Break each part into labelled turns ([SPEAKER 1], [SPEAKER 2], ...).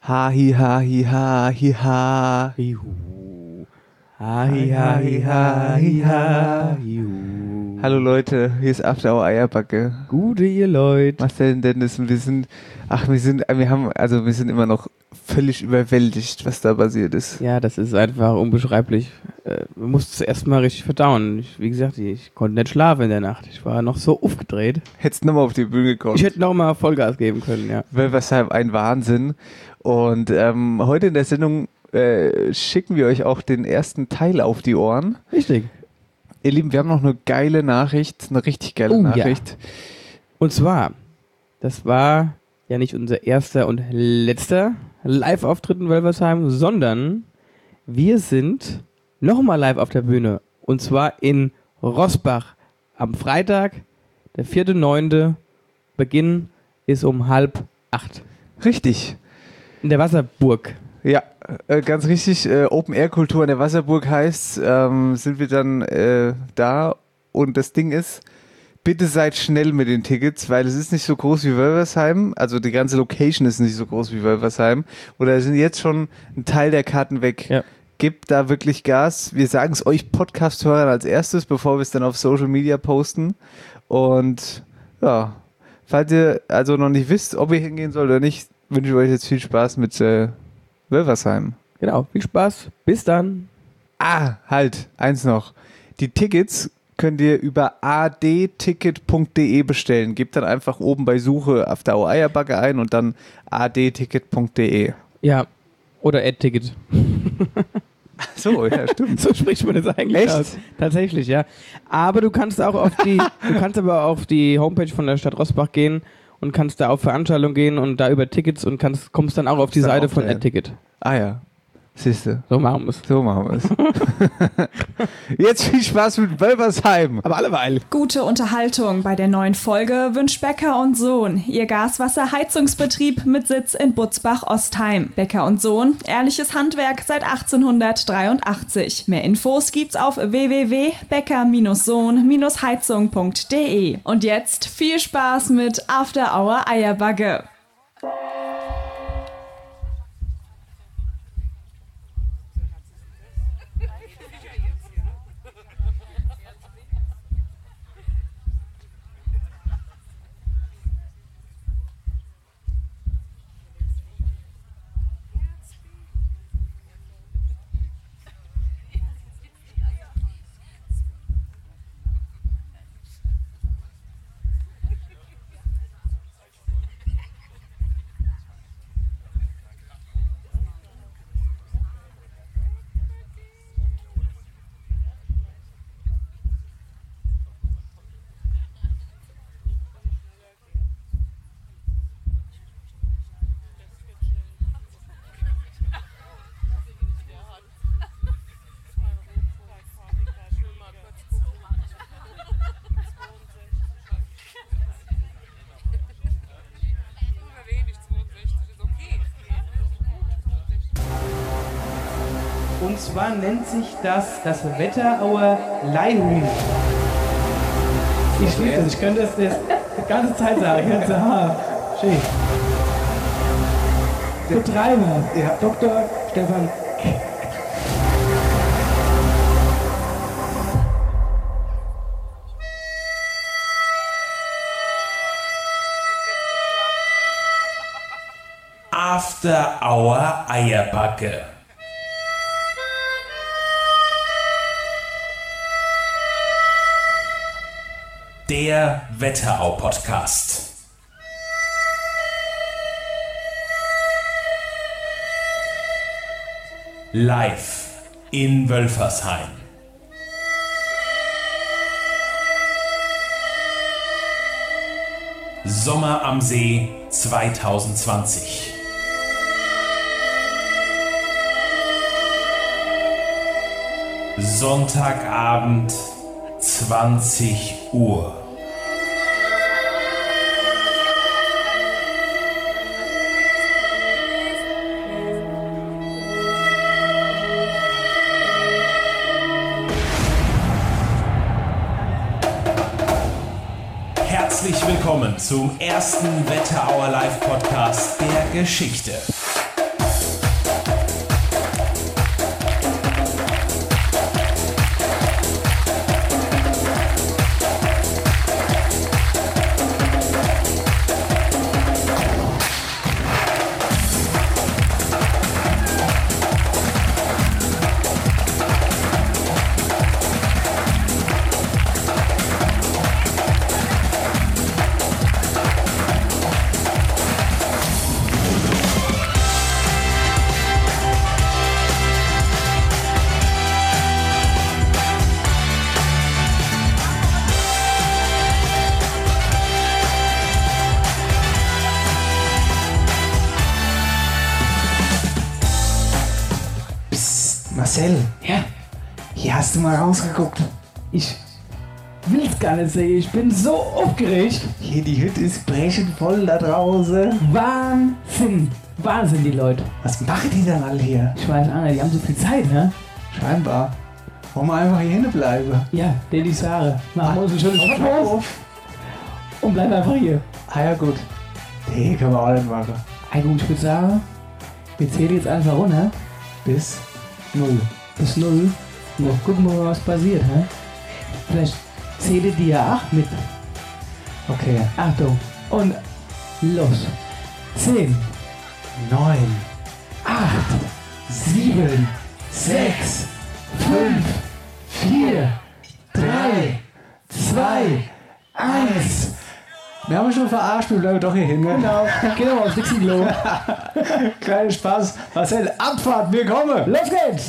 [SPEAKER 1] Ha hi ha hi ha hi ha.
[SPEAKER 2] Hihu. Ha hi ha hi ha hi ha. Hihu.
[SPEAKER 1] Hallo Leute, hier ist After Hour Eierbacke.
[SPEAKER 2] Gute ihr Leute.
[SPEAKER 1] Marcel und Dennis und wir sind immer noch völlig überwältigt, was da passiert ist.
[SPEAKER 2] Ja, das ist einfach unbeschreiblich. Man muss es erstmal richtig verdauen. Wie gesagt, ich konnte nicht schlafen in der Nacht. Ich war noch so aufgedreht.
[SPEAKER 1] Hättest du nochmal auf die Bühne gekommen.
[SPEAKER 2] Ich hätte nochmal Vollgas geben können, ja.
[SPEAKER 1] Weshalb ein Wahnsinn. Und heute in der Sendung schicken wir euch auch den ersten Teil auf die Ohren.
[SPEAKER 2] Richtig.
[SPEAKER 1] Ihr Lieben, wir haben noch eine geile Nachricht, eine richtig geile Nachricht.
[SPEAKER 2] Ja. Und zwar, das war ja nicht unser erster und letzter Live-Auftritt in Wölversheim, sondern wir sind nochmal live auf der Bühne. Und zwar in Roßbach am Freitag, der 4.9. Beginn ist um 7:30.
[SPEAKER 1] Richtig.
[SPEAKER 2] In der Wasserburg.
[SPEAKER 1] Ja, ganz richtig. Open-Air-Kultur in der Wasserburg heißt, sind wir dann da. Und das Ding ist, bitte seid schnell mit den Tickets, weil es ist nicht so groß wie Wölversheim. Also die ganze Location ist nicht so groß wie Wölversheim. Oder sind jetzt schon ein Teil der Karten weg.
[SPEAKER 2] Ja.
[SPEAKER 1] Gebt da wirklich Gas. Wir sagen es euch Podcast-Hörern als erstes, bevor wir es dann auf Social Media posten. Und ja, falls ihr also noch nicht wisst, ob ihr hingehen sollt oder nicht, wünsche ich euch jetzt viel Spaß mit Wölversheim.
[SPEAKER 2] Genau, viel Spaß. Bis dann.
[SPEAKER 1] Halt, eins noch. Die Tickets könnt ihr über adticket.de bestellen. Gebt dann einfach oben bei Suche After Hour Eierbacke ein und dann adticket.de.
[SPEAKER 2] Ja, oder Ad-Ticket.
[SPEAKER 1] So, ja, stimmt.
[SPEAKER 2] So spricht man das eigentlich
[SPEAKER 1] Echt?
[SPEAKER 2] aus. Tatsächlich, ja. Aber du kannst auch auf die Homepage von der Stadt Roßbach gehen und kannst da auf Veranstaltungen gehen und da über Tickets und kommst dann auch auf die
[SPEAKER 1] Ist dann
[SPEAKER 2] Seite
[SPEAKER 1] auch
[SPEAKER 2] von
[SPEAKER 1] geil.
[SPEAKER 2] Ad-Ticket.
[SPEAKER 1] Ja. Siehste.
[SPEAKER 2] So machen wir es.
[SPEAKER 1] So machen wir es. Jetzt viel Spaß mit Wölversheim.
[SPEAKER 2] Aber alleweil.
[SPEAKER 3] Gute Unterhaltung bei der neuen Folge wünscht Becker und Sohn, ihr Gaswasserheizungsbetrieb mit Sitz in Butzbach-Ostheim. Becker und Sohn, ehrliches Handwerk seit 1883. Mehr Infos gibt's auf www.becker-sohn-heizung.de. Und jetzt viel Spaß mit After Hour Eierbagge.
[SPEAKER 2] Und zwar nennt sich das Wetterauer Leihhuhn. Ich liebe das, ich könnte das die ganze Zeit sagen. Schön. Betreiber,
[SPEAKER 1] Ja.
[SPEAKER 2] Dr. Stefan.
[SPEAKER 4] After Hour Eierbacke. Der Wetterau-Podcast. Live in Wölfersheim. Sommer am See 2020. Sonntagabend 20 Uhr. Herzlich willkommen zum ersten Wetterauer Live-Podcast der Geschichte.
[SPEAKER 1] Marcel,
[SPEAKER 2] Ja,
[SPEAKER 1] hier hast du mal rausgeguckt.
[SPEAKER 2] ich will's gar nicht sehen. Ich bin so aufgeregt.
[SPEAKER 1] Hier, die Hütte ist brechend voll da draußen.
[SPEAKER 2] Wahnsinn. Wahnsinn, die Leute.
[SPEAKER 1] Was machen die denn alle hier?
[SPEAKER 2] Ich weiß auch nicht, die haben so viel Zeit, ne?
[SPEAKER 1] Scheinbar. Wollen wir einfach hier hinten bleiben?
[SPEAKER 2] Ja, der die Sarah. Machen wir uns ein schönes Foto und bleiben einfach hier.
[SPEAKER 1] Ah ja, gut. Nee, können wir auch nicht machen.
[SPEAKER 2] Hey, gut, ich würde sagen, wir zählen jetzt einfach runter.
[SPEAKER 1] Bis 0.
[SPEAKER 2] Bis 0. Und gucken wir mal, was passiert, ne? Vielleicht zähle die ja 8 mit.
[SPEAKER 1] Okay.
[SPEAKER 2] Achtung. Und los. 10,
[SPEAKER 1] 9,
[SPEAKER 2] 8,
[SPEAKER 1] 7,
[SPEAKER 2] 6, 5, 4, 3, 2, 1.
[SPEAKER 1] Wir haben uns schon verarscht, wir bleiben doch hier hin. Ne?
[SPEAKER 2] Genau. Geh doch mal aufs Dixie-Klo.
[SPEAKER 1] Kleiner Spaß. Marcel, Abfahrt, wir kommen.
[SPEAKER 2] Los geht's!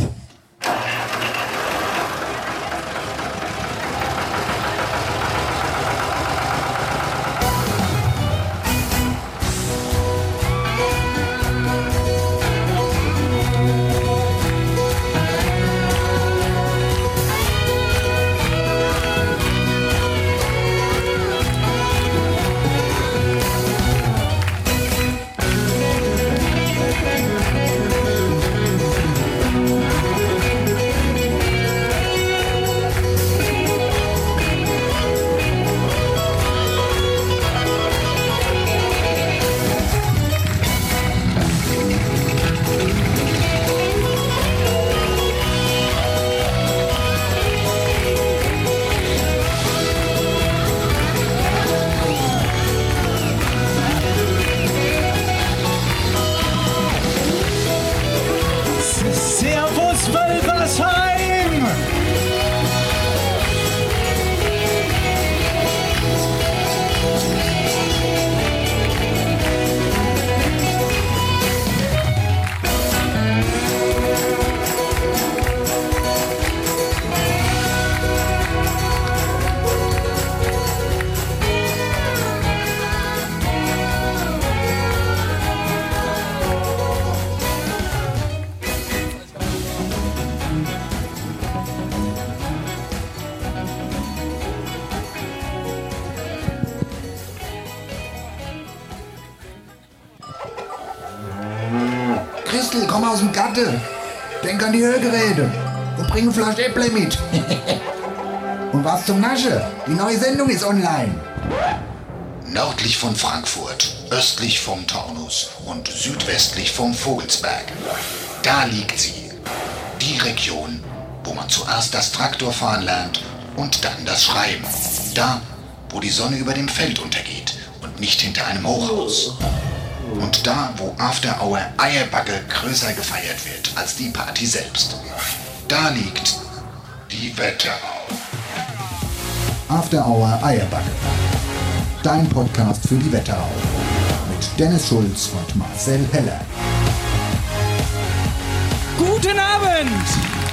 [SPEAKER 1] Servus, Wölversheim!
[SPEAKER 5] Christel, komm aus dem Gatte. Denk an die Hörgeräte und bring eine Flasche Äpple mit. Und was zum Nasche? Die neue Sendung ist online. Nördlich von Frankfurt, östlich vom Taunus und südwestlich vom Vogelsberg. Da liegt sie. Die Region, wo man zuerst das Traktorfahren lernt und dann das Schreiben. Da, wo die Sonne über dem Feld untergeht und nicht hinter einem Hochhaus. Und da, wo After Hour Eierbacke größer gefeiert wird als die Party selbst. Da liegt die Wetterau. After Hour Eierbacke. Dein Podcast für die Wetterau. Mit Dennis Schulz und Marcel Heller.
[SPEAKER 2] Guten Abend!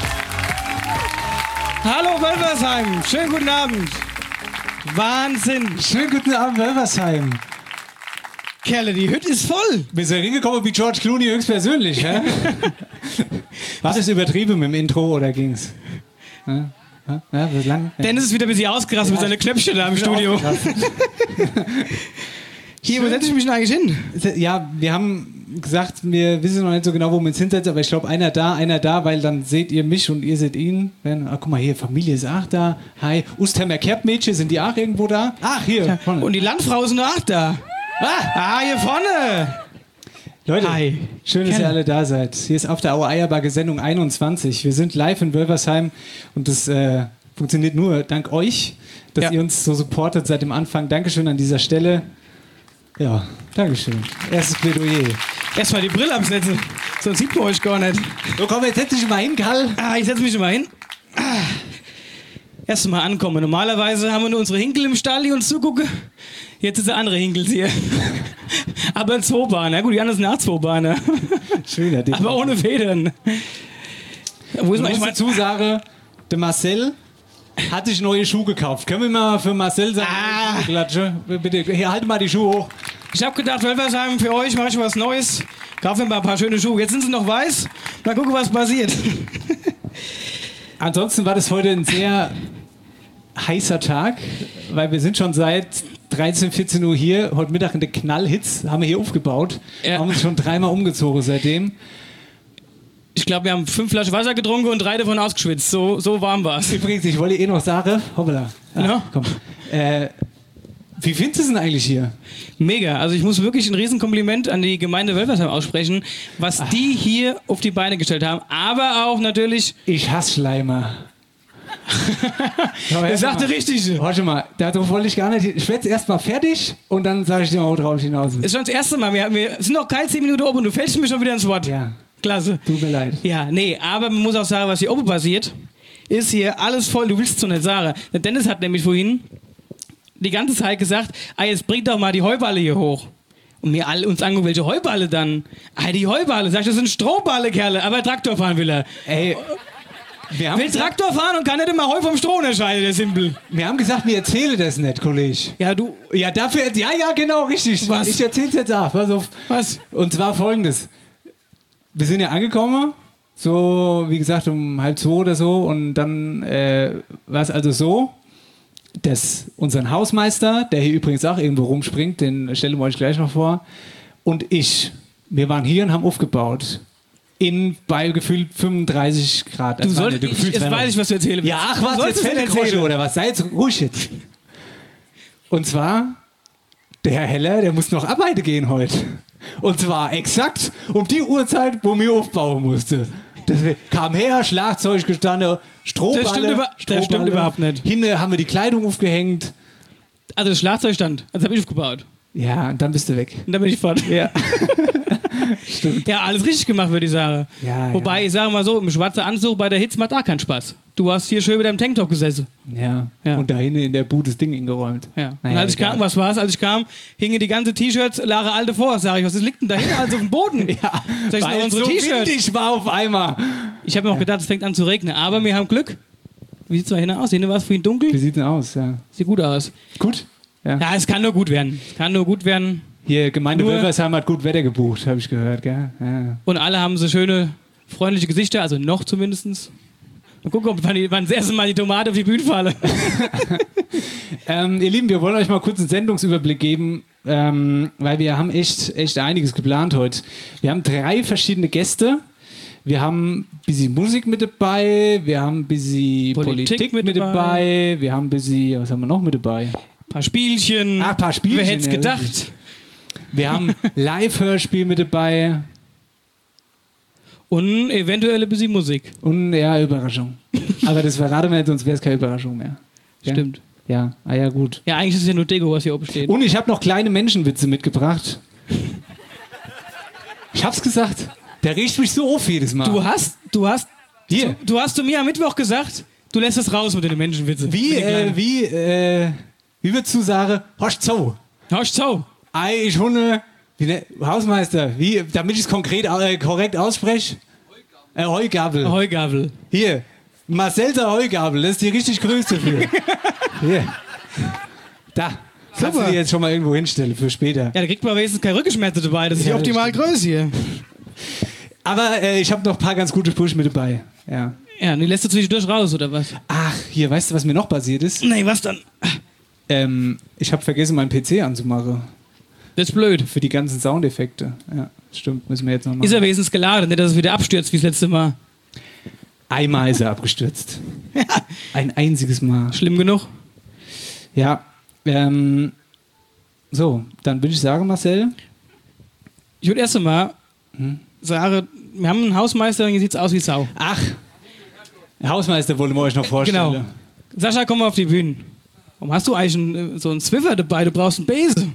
[SPEAKER 2] Hallo Wölversheim, schönen guten Abend. Wahnsinn.
[SPEAKER 1] Schönen guten Abend, Wölversheim.
[SPEAKER 2] Kerle, die Hütte ist voll.
[SPEAKER 1] Bist du hingekommen wie George Clooney höchstpersönlich, hä? War das übertrieben mit dem Intro oder ging's? Ja, was lang?
[SPEAKER 2] Dennis ist wieder ein bisschen ausgerastet mit seinen Klöpfchen da im Studio. Hier, wo setze ich mich denn eigentlich hin?
[SPEAKER 1] Ja, wir haben gesagt, wir wissen noch nicht so genau, wo wir uns hinsetzen, aber ich glaube, einer da, weil dann seht ihr mich und ihr seht ihn. Guck mal hier, Familie ist auch da. Hi, Ustheimer Kerbmädchen, sind die auch irgendwo da? Ach, hier, vorne.
[SPEAKER 2] Und die Landfrau ist auch da. Hier vorne.
[SPEAKER 1] Leute,
[SPEAKER 2] Hi.
[SPEAKER 1] schön, dass ihr alle da seid. Hier ist auf der Auer Eierbacke Sendung 21. Wir sind live in Wölversheim und das funktioniert nur dank euch, dass ihr uns so supportet seit dem Anfang. Dankeschön an dieser Stelle. Ja, Dankeschön. Erstes Plädoyer.
[SPEAKER 2] Erstmal die Brille absetzen, sonst sieht man euch gar nicht.
[SPEAKER 1] So, komm, jetzt setz dich mal hin, Karl.
[SPEAKER 2] Ich setze mich mal hin. Erst mal ankommen. Normalerweise haben wir nur unsere Hinkel im Stall, die uns zugucken. Jetzt ist der andere Hinkel hier. Aber ein Zweibahner. Gut, die anderen sind auch Zweibahner.
[SPEAKER 1] Schöner Ding.
[SPEAKER 2] Aber ohne Federn. Wo ist
[SPEAKER 1] ich muss dazu sagen, der Marcel hat sich neue Schuhe gekauft. Können wir mal für Marcel sagen? Klatsche? Bitte, hier, halt mal die Schuhe hoch.
[SPEAKER 2] Ich habe gedacht, Wölversheim, für euch mache ich was Neues. Kaufen wir mal ein paar schöne Schuhe. Jetzt sind sie noch weiß. Mal gucken, was passiert.
[SPEAKER 6] Ansonsten war das heute ein sehr heißer Tag, weil wir sind schon seit 13, 14 Uhr hier, heute Mittag in der Knallhitz, haben wir hier aufgebaut, haben uns schon 3-mal umgezogen seitdem.
[SPEAKER 2] Ich glaube, wir haben 5 Flaschen Wasser getrunken und 3 davon ausgeschwitzt. So warm war es.
[SPEAKER 6] Übrigens, ich wollte noch sagen, hoppala.
[SPEAKER 2] Ja.
[SPEAKER 6] Komm. Wie findest du es denn eigentlich hier?
[SPEAKER 2] Mega. Also ich muss wirklich ein Riesenkompliment an die Gemeinde Wölfersheim aussprechen, was die hier auf die Beine gestellt haben. Aber auch natürlich...
[SPEAKER 6] Ich hasse Schleimer.
[SPEAKER 2] Er sagte richtig.
[SPEAKER 6] Warte mal, darauf wollte ich gar nicht. Ich werde erst mal fertig und dann sage ich dir mal, worauf ich hinaus will.
[SPEAKER 2] Ist schon das erste Mal. Wir sind noch keine 10 Minuten oben und du fällst mir schon wieder ins Wort.
[SPEAKER 6] Ja.
[SPEAKER 2] Klasse.
[SPEAKER 6] Tut mir leid.
[SPEAKER 2] Ja, nee, aber man muss auch sagen, was hier oben passiert, ist hier alles voll. Du willst es so nicht sagen. Der Dennis hat nämlich vorhin die ganze Zeit gesagt, jetzt bringt doch mal die Heuballe hier hoch. Und wir alle uns angucken, welche Heuballe dann? Die Heuballe. Sag ich, das sind Strohballe, Kerle. Aber Traktor fahren will er.
[SPEAKER 6] Ey,
[SPEAKER 2] will Traktor fahren und kann nicht immer Heu vom Stroh erscheinen, der Simpel.
[SPEAKER 6] Wir haben gesagt, mir erzähle das nicht, Kollege.
[SPEAKER 2] Ja, du...
[SPEAKER 6] Ja, dafür... Ja, genau, richtig.
[SPEAKER 2] Was?
[SPEAKER 6] Ich erzähl's jetzt auch. Pass auf.
[SPEAKER 2] Was?
[SPEAKER 6] Und zwar Folgendes. Wir sind ja angekommen, so, wie gesagt, um 1:30 oder so. Und dann war es also so, dass unseren Hausmeister, der hier übrigens auch irgendwo rumspringt, den stellen wir euch gleich noch vor, und wir waren hier und haben aufgebaut. Bei gefühlt 35 Grad.
[SPEAKER 2] Du sollst, jetzt weiß ich, was du erzählen willst.
[SPEAKER 6] Ja, ach was, jetzt Fellgrosche oder was? Sei jetzt ruhig jetzt. Und zwar, der Herr Heller, der muss noch arbeiten gehen heute. Und zwar exakt um die Uhrzeit, wo mir aufbauen musste. Das kam her, Schlagzeug gestanden, Strohballe.
[SPEAKER 2] Das stimmt überhaupt nicht.
[SPEAKER 6] Hinten haben wir die Kleidung aufgehängt.
[SPEAKER 2] Also das Schlagzeug stand, also habe ich aufgebaut.
[SPEAKER 6] Ja, und dann bist du weg.
[SPEAKER 2] Und dann bin ich fort.
[SPEAKER 6] Ja. Stimmt.
[SPEAKER 2] Ja, alles richtig gemacht, würde ich sagen.
[SPEAKER 6] Ja,
[SPEAKER 2] Wobei, ich sage mal so, im schwarzen Anzug bei der Hitze macht auch keinen Spaß. Du hast hier schön mit deinem Tanktop gesessen.
[SPEAKER 6] Ja.
[SPEAKER 2] Ja.
[SPEAKER 6] Und da hinten in der Bude das Ding hingeräumt.
[SPEAKER 2] Ja.
[SPEAKER 6] Naja,
[SPEAKER 2] und als ich kam, was war's? Als ich kam, hingen die ganze T-Shirts, lagen alte vor. Sag ich, was liegt denn da hinten alles auf dem Boden?
[SPEAKER 6] Ja,
[SPEAKER 2] Sag ich,
[SPEAKER 6] weil
[SPEAKER 2] unsere
[SPEAKER 6] so
[SPEAKER 2] T-Shirts.
[SPEAKER 6] windig war auf einmal.
[SPEAKER 2] Ich habe mir auch gedacht, es fängt an zu regnen. Aber wir haben Glück. Wie sieht's da hinten aus? Hinten war es vorhin dunkel.
[SPEAKER 6] Wie sieht denn aus? Ja.
[SPEAKER 2] Sieht gut aus.
[SPEAKER 6] Gut. Ja.
[SPEAKER 2] Ja, es kann nur gut werden. Es kann nur gut werden.
[SPEAKER 6] Hier, Gemeinde
[SPEAKER 2] Nur-
[SPEAKER 6] Wölfersheim hat gut Wetter gebucht, habe ich gehört, gell? Ja.
[SPEAKER 2] Und alle haben so schöne, freundliche Gesichter, also noch zumindest. Mal gucken, wann das erste Mal die Tomate auf die Bühne falle.
[SPEAKER 6] Ihr Lieben, wir wollen euch mal kurz einen Sendungsüberblick geben, weil wir haben echt einiges geplant heute. Wir haben 3 verschiedene Gäste. Wir haben ein bisschen Musik mit dabei, wir haben ein bisschen Politik mit dabei, wir haben ein bisschen, was haben wir noch mit dabei?
[SPEAKER 2] Ein paar Spielchen.
[SPEAKER 6] Ein paar Spielchen.
[SPEAKER 2] Wer hätte es
[SPEAKER 6] ja,
[SPEAKER 2] gedacht?
[SPEAKER 6] richtig. Wir haben Live-Hörspiel mit dabei
[SPEAKER 2] Und eventuell ein bisschen Musik.
[SPEAKER 6] und ja, Überraschung. Aber das verraten wir nicht, sonst wäre es keine Überraschung mehr. Ja?
[SPEAKER 2] Stimmt.
[SPEAKER 6] Ja, ja gut.
[SPEAKER 2] Ja, eigentlich ist es ja nur Deko, was hier oben steht.
[SPEAKER 6] Und ich habe noch kleine Menschenwitze mitgebracht. Ich hab's gesagt. Der riecht mich so auf jedes Mal.
[SPEAKER 2] Du hast
[SPEAKER 6] Hier.
[SPEAKER 2] du hast zu mir am Mittwoch gesagt, du lässt es raus mit den Menschenwitzen.
[SPEAKER 6] Wie würdest du sagen? Hosch zo.
[SPEAKER 2] Hörst du?
[SPEAKER 6] Ei, ich hunde. Hausmeister, damit ich es korrekt ausspreche? Heugabel.
[SPEAKER 2] Heugabel.
[SPEAKER 6] Hier. Marcelser Heugabel. Das ist die richtig größte für. Hier. Da. Kannst du die jetzt schon mal irgendwo hinstellen für später.
[SPEAKER 2] Ja, da kriegt man wenigstens keine Rückenschmerzen dabei. Das ist die
[SPEAKER 6] Ja,
[SPEAKER 2] optimale Größe hier.
[SPEAKER 6] Aber ich habe noch ein paar ganz gute Sprüche mit dabei. Ja.
[SPEAKER 2] Ja, und die lässt du zwischendurch raus, oder was?
[SPEAKER 6] Ach, hier, weißt du, was mir noch passiert ist?
[SPEAKER 2] Nee, was dann?
[SPEAKER 6] Ich habe vergessen, meinen PC anzumachen.
[SPEAKER 2] Das ist blöd.
[SPEAKER 6] Für die ganzen Soundeffekte. Ja, stimmt, müssen wir jetzt noch machen.
[SPEAKER 2] Ist er wenigstens geladen, nicht, dass es wieder abstürzt wie das letzte Mal.
[SPEAKER 6] Einmal ist er abgestürzt. Ein einziges Mal.
[SPEAKER 2] Schlimm genug.
[SPEAKER 6] Ja, so, dann würde ich sagen, Marcel.
[SPEAKER 2] Ich würde erst einmal sagen, wir haben einen Hausmeister und hier sieht's aus wie Sau.
[SPEAKER 6] Ach, Hausmeister wollen wir euch noch vorstellen.
[SPEAKER 2] Genau. Sascha, komm mal auf die Bühne. Warum hast du eigentlich so einen Zwiffer dabei? Du brauchst einen Besen.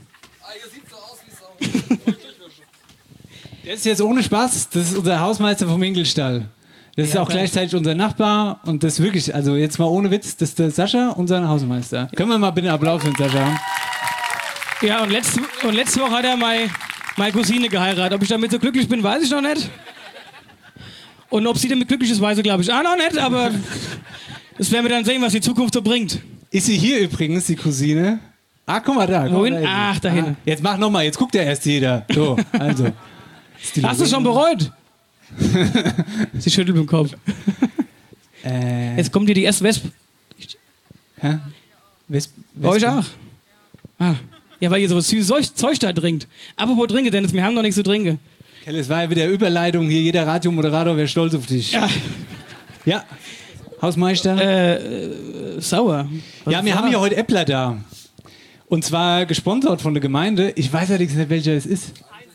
[SPEAKER 6] Der ist jetzt ohne Spaß, das ist unser Hausmeister vom Hinkelstall. Das ist auch gleichzeitig unser Nachbar und das wirklich, also jetzt mal ohne Witz, das ist der Sascha, unser Hausmeister. Können wir mal bitte einen Applaus für den Sascha haben?
[SPEAKER 2] Ja, und letzte Woche hat er meine Cousine geheiratet. Ob ich damit so glücklich bin, weiß ich noch nicht. Und ob sie damit glücklich ist, weiß ich, glaube ich, auch noch nicht, aber das werden wir dann sehen, was die Zukunft so bringt.
[SPEAKER 6] Ist sie hier übrigens, die Cousine? Ah, guck mal da.
[SPEAKER 2] Wohin? Ach, da hinten.
[SPEAKER 6] Jetzt mach nochmal, jetzt guckt ja erst jeder. So, also.
[SPEAKER 2] Hast du schon bereut? Sie schüttelt mit dem Kopf. Jetzt kommt hier die erste Wesp.
[SPEAKER 6] Hä?
[SPEAKER 2] Bei euch auch? Ah. Ja, weil ihr so süßes Zeug da trinkt. Apropos trinke, Dennis, wir haben noch nichts zu trinken.
[SPEAKER 6] Kelle, es war ja wieder Überleitung hier. Jeder Radiomoderator wäre stolz auf dich.
[SPEAKER 2] Ja.
[SPEAKER 6] Ja. Hausmeister?
[SPEAKER 2] Sauer.
[SPEAKER 6] Ja, wir haben hier heute Äppler da. Und zwar gesponsert von der Gemeinde. Ich weiß allerdings nicht, welcher es ist.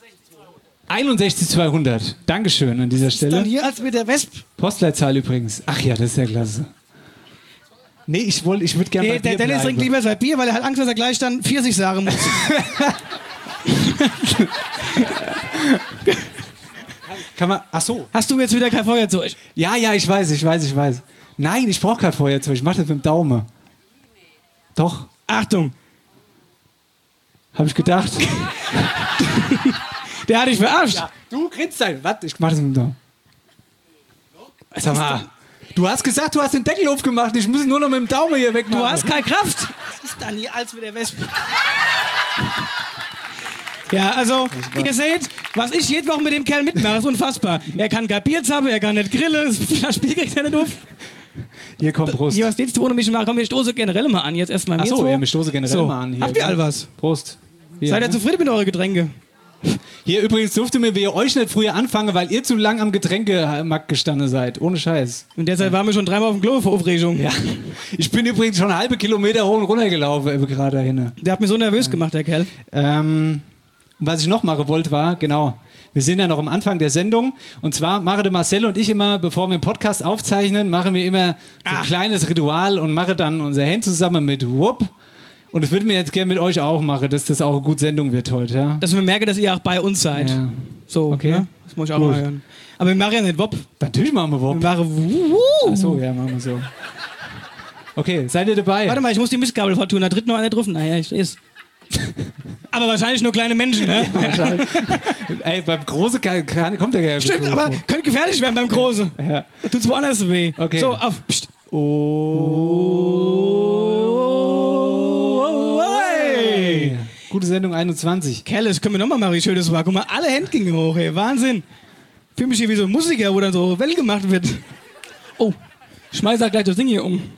[SPEAKER 6] 61200. Dankeschön an dieser Stelle.
[SPEAKER 2] Dann hier als mit der Wesp.
[SPEAKER 6] Postleitzahl übrigens. Ach ja, das ist ja klasse. Nee, ich würde gerne bei
[SPEAKER 2] Der
[SPEAKER 6] Bier
[SPEAKER 2] Dennis
[SPEAKER 6] bleiben.
[SPEAKER 2] trinkt lieber sein Bier, weil er hat Angst, dass er gleich dann 40 sagen muss.
[SPEAKER 6] Kann man, ach so.
[SPEAKER 2] Hast du jetzt wieder kein Feuerzeug?
[SPEAKER 6] Ja, ich weiß. Nein, ich brauche kein Feuerzeug. Ich mache das mit dem Daumen. Doch,
[SPEAKER 2] Achtung,
[SPEAKER 6] habe ich gedacht.
[SPEAKER 2] der hat dich verarscht.
[SPEAKER 6] Ja, du kriegst ein. Warte, ich mache das mit dem Daumen. Sag mal, du hast gesagt, du hast den Deckel aufgemacht. Ich muss ihn nur noch mit dem Daumen hier wegmachen.
[SPEAKER 2] Du hast keine Kraft. Was ist dann hier als mit der Wespe? Ja, also, ihr seht, was ich jede Woche mit dem Kerl mitmache, ist unfassbar. Er kann kein Bier zappen, er kann nicht grillen, das Spiel kriegt er nicht auf.
[SPEAKER 6] Hier kommt Prost.
[SPEAKER 2] Hier, was willst du ohne mich machen? Komm, wir stoßen generell mal an. Jetzt erstmal mir
[SPEAKER 6] Achso,
[SPEAKER 2] so.
[SPEAKER 6] ja, wir stoßen generell
[SPEAKER 2] So,
[SPEAKER 6] mal an. Hier.
[SPEAKER 2] habt ihr all was?
[SPEAKER 6] Prost. Hier,
[SPEAKER 2] Seid ihr zufrieden mit euren Getränke?
[SPEAKER 6] Hier übrigens durfte mir bei euch nicht früher anfangen, weil ihr zu lang am Getränkemarkt gestanden seid. Ohne Scheiß.
[SPEAKER 2] Und derzeit waren wir schon 3-mal auf dem Klo vor Aufregung.
[SPEAKER 6] Ja. Ich bin übrigens schon halbe Kilometer hoch und runter gelaufen, gerade dahin.
[SPEAKER 2] Der hat mich so nervös gemacht, der Kerl.
[SPEAKER 6] Was ich noch machen wollte, war, genau, wir sind ja noch am Anfang der Sendung. Und zwar machen der Marcel und ich immer, bevor wir einen Podcast aufzeichnen, machen wir immer so ein kleines Ritual und machen dann unser Hand zusammen mit Whoop. Und das würden wir jetzt gerne mit euch auch machen, dass das auch eine gute Sendung wird heute. Ja?
[SPEAKER 2] Dass wir merken, dass ihr auch bei uns seid.
[SPEAKER 6] Ja.
[SPEAKER 2] So,
[SPEAKER 6] Okay.
[SPEAKER 2] ne? Das muss ich auch
[SPEAKER 6] Gut.
[SPEAKER 2] mal hören. Aber wir machen ja nicht Wop.
[SPEAKER 6] Natürlich machen wir
[SPEAKER 2] Wir
[SPEAKER 6] Whoop.
[SPEAKER 2] machen
[SPEAKER 6] Achso, ja, machen wir so. Okay, seid ihr dabei?
[SPEAKER 2] Warte mal, ich muss die Mistgabel vertun. Da tritt noch einer drauf. Naja, ich seh's. Aber wahrscheinlich nur kleine Menschen, ne?
[SPEAKER 6] Ey, beim Große kommt der gar
[SPEAKER 2] Stimmt, aber könnte gefährlich werden beim Großen.
[SPEAKER 6] Ja.
[SPEAKER 2] Tut's woanders weh.
[SPEAKER 6] Okay.
[SPEAKER 2] So, auf. Psst.
[SPEAKER 6] Hey. Gute Sendung 21.
[SPEAKER 2] Kerle, das können wir nochmal machen, wie schön das war. Guck mal, alle Hände gingen hoch, ey. Wahnsinn. Fühl mich hier wie so ein Musiker, wo dann so Welle gemacht wird. Oh, schmeiß da gleich das Ding hier um.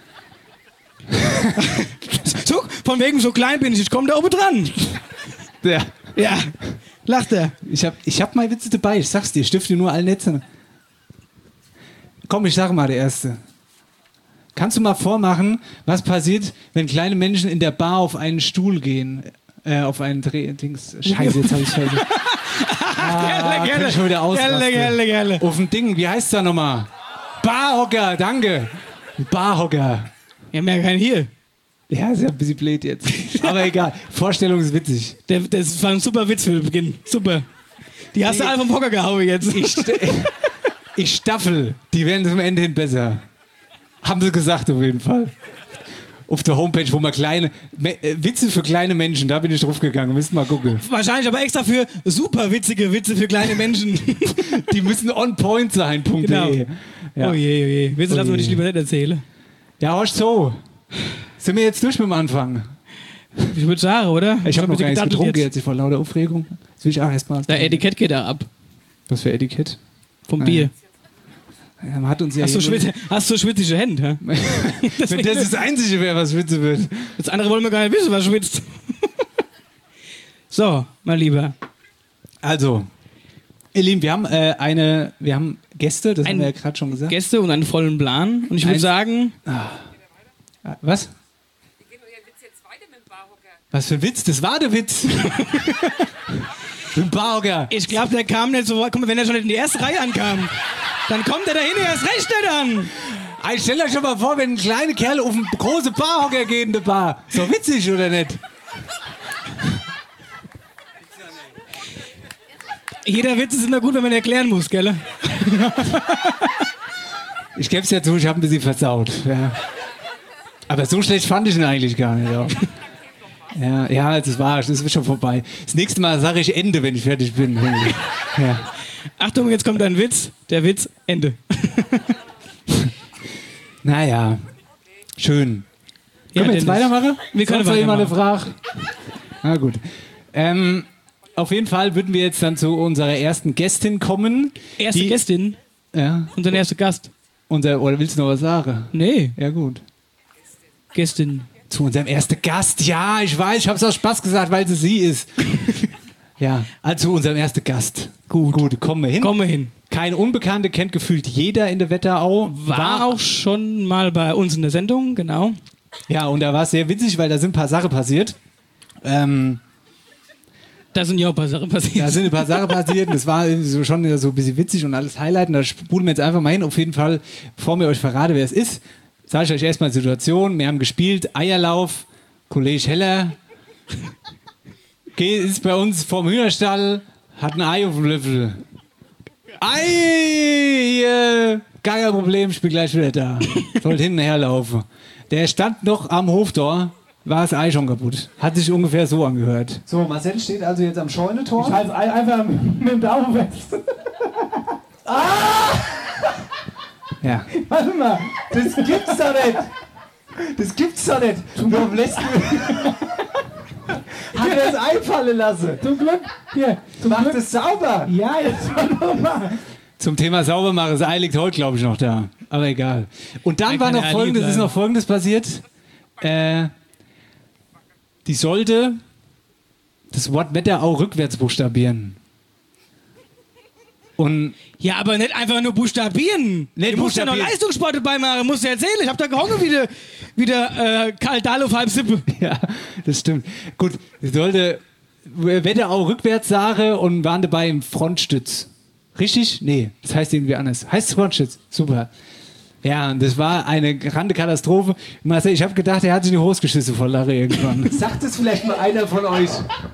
[SPEAKER 2] So, von wegen so klein bin ich komme da oben dran.
[SPEAKER 6] Ja.
[SPEAKER 2] Ja, lacht er.
[SPEAKER 6] Ich hab meine Witze dabei, ich sag's dir, Stifte nur allen Netzen. Komm, ich sag mal, der Erste. Kannst du mal vormachen, was passiert, wenn kleine Menschen in der Bar auf einen Stuhl gehen? Auf einen Dings. Scheiße, jetzt hab ich's vergessen. Kann ich schon wieder ausrasten.
[SPEAKER 2] Gerne.
[SPEAKER 6] Auf ein Ding, wie heißt's da nochmal? Barhocker, danke. Ein Barhocker.
[SPEAKER 2] Ja, mehr kein hier.
[SPEAKER 6] Ja, ist ja ein bisschen blöd jetzt. Aber egal, Vorstellung ist witzig.
[SPEAKER 2] Das war ein super Witz für den Beginn. Super. Die hast du alle vom Hocker gehauen jetzt.
[SPEAKER 6] Ich staffel, die werden zum Ende hin besser. Haben sie gesagt auf jeden Fall. Auf der Homepage, wo man Witze für kleine Menschen, da bin ich drauf gegangen, müsst mal gucken.
[SPEAKER 2] Wahrscheinlich aber extra für super witzige Witze für kleine Menschen.
[SPEAKER 6] Die müssen on point sein,
[SPEAKER 2] Genau.
[SPEAKER 6] Ja.
[SPEAKER 2] Oh je. Witze lassen wir dich lieber nicht erzählen.
[SPEAKER 6] Ja, horcht so. Sind wir jetzt durch mit dem Anfang?
[SPEAKER 2] Ich würde sagen, oder?
[SPEAKER 6] Ich habe noch gar nichts
[SPEAKER 2] gedattelt
[SPEAKER 6] getrunken jetzt vor lauter Aufregung. Das will ich auch erstmal.
[SPEAKER 2] Der Etikett geht da ab.
[SPEAKER 6] Was für Etikett?
[SPEAKER 2] Vom Bier.
[SPEAKER 6] Ja, man hat uns ja
[SPEAKER 2] Hast du schwitzige Hände, hä?
[SPEAKER 6] Wenn das das Einzige wäre, was Witze wird.
[SPEAKER 2] Das andere wollen wir gar nicht wissen, was schwitzt. So, mein Lieber.
[SPEAKER 6] Also, ihr Lieben, wir haben Gäste, das haben wir ja gerade schon gesagt.
[SPEAKER 2] Gäste und einen vollen Plan. Und ich würde sagen...
[SPEAKER 6] Was?
[SPEAKER 7] Wir gehen euren Witz jetzt weiter mit dem Barhocker.
[SPEAKER 6] Was für ein Witz? Das war der Witz. Ein Barhocker.
[SPEAKER 2] Ich glaube, der kam nicht so... Guck mal, wenn er schon nicht in die erste Reihe ankam, dann kommt er da hin erst recht nicht an.
[SPEAKER 6] Ich stell euch schon mal vor, wenn ein kleiner Kerl auf einen großen Barhocker geht in der Bar. So witzig, oder nicht?
[SPEAKER 2] Jeder Witz ist immer gut, wenn man erklären muss, gell?
[SPEAKER 6] Ich gebe es ja zu, ich habe ein bisschen versaut. Ja. Aber so schlecht fand ich ihn eigentlich gar nicht. Ja, das ist schon vorbei. Das nächste Mal sage ich Ende, wenn ich fertig bin. Ja.
[SPEAKER 2] Achtung, jetzt kommt ein Witz. Der Witz, Ende.
[SPEAKER 6] Naja, schön.
[SPEAKER 2] Ja,
[SPEAKER 6] Können wir jetzt weitermachen?
[SPEAKER 2] Wir können
[SPEAKER 6] Sonst noch jemand eine
[SPEAKER 2] weitermachen.
[SPEAKER 6] Frage? Na gut. Auf jeden Fall würden wir jetzt dann zu unserer ersten Gästin kommen.
[SPEAKER 2] Erste Gästin
[SPEAKER 6] Ja.
[SPEAKER 2] und dann erster Gast.
[SPEAKER 6] Oder willst du noch was sagen?
[SPEAKER 2] Nee,
[SPEAKER 6] Ja, gut.
[SPEAKER 2] Gästin.
[SPEAKER 6] Zu unserem ersten Gast. Ja, ich weiß, ich habe es aus Spaß gesagt, weil sie ist. Ja, also zu unserem ersten Gast. Gut, kommen wir hin.
[SPEAKER 2] Kommen wir hin.
[SPEAKER 6] Kein Unbekannte, kennt gefühlt jeder in der Wetterau.
[SPEAKER 2] War auch schon mal bei uns in der Sendung, genau.
[SPEAKER 6] Ja, und da war es sehr witzig, weil da sind ein paar Sachen passiert.
[SPEAKER 2] Da sind ja auch ein paar Sachen passiert.
[SPEAKER 6] Da sind ein paar Sachen passiert und das war so schon so ein bisschen witzig und alles Highlight. Und da spulen wir jetzt einfach mal hin. Auf jeden Fall, bevor wir euch verraten, wer es ist, sage ich euch erstmal die Situation. Wir haben gespielt, Eierlauf, Kollege Heller ist bei uns vorm Hühnerstall, hat ein Ei auf dem Löffel. Ei! Gar kein Problem, ich bin gleich wieder da. Sollte hinten herlaufen. Der stand noch am Hoftor, war das Ei schon kaputt. Hat sich ungefähr so angehört. So, Marcel steht also jetzt am Scheunentor.
[SPEAKER 8] Ich halte das Ei einfach mit dem Daumen fest.
[SPEAKER 6] Ja.
[SPEAKER 8] Warte mal, das gibt's doch nicht. Das gibt's doch nicht. Warum lässt du... Hat er das Ei fallen lassen? Zum Glück. Hier, Mach das sauber. Ja, jetzt war nochmal.
[SPEAKER 6] Zum Thema Saubermachen, das Ei liegt heute, glaube ich, noch da. Aber egal. Und dann war
[SPEAKER 2] kann
[SPEAKER 6] noch
[SPEAKER 2] ja
[SPEAKER 6] Folgendes,
[SPEAKER 2] nie
[SPEAKER 6] ist noch Folgendes passiert. Die sollte das Wort Wetterau rückwärts buchstabieren. Und
[SPEAKER 2] Ja, aber nicht einfach nur buchstabieren.
[SPEAKER 6] Nicht
[SPEAKER 2] Du musst ja noch
[SPEAKER 6] buchstabieren.
[SPEAKER 2] Leistungssport dabei machen, musst du erzählen. Ich hab da gehongen wie der Karl Dahl auf halb Sippe.
[SPEAKER 6] ja, das stimmt. Gut, sie sollte Wetterau rückwärts sagen und waren dabei im Frontstütz. Richtig? Nee, das heißt irgendwie anders. Heißt Frontstütz. Super. Ja, und das war eine grande Katastrophe. Marcel, ich habe gedacht, er hat sich in die Hose geschissen vor Lache irgendwann.
[SPEAKER 8] Sagt es vielleicht mal einer von euch.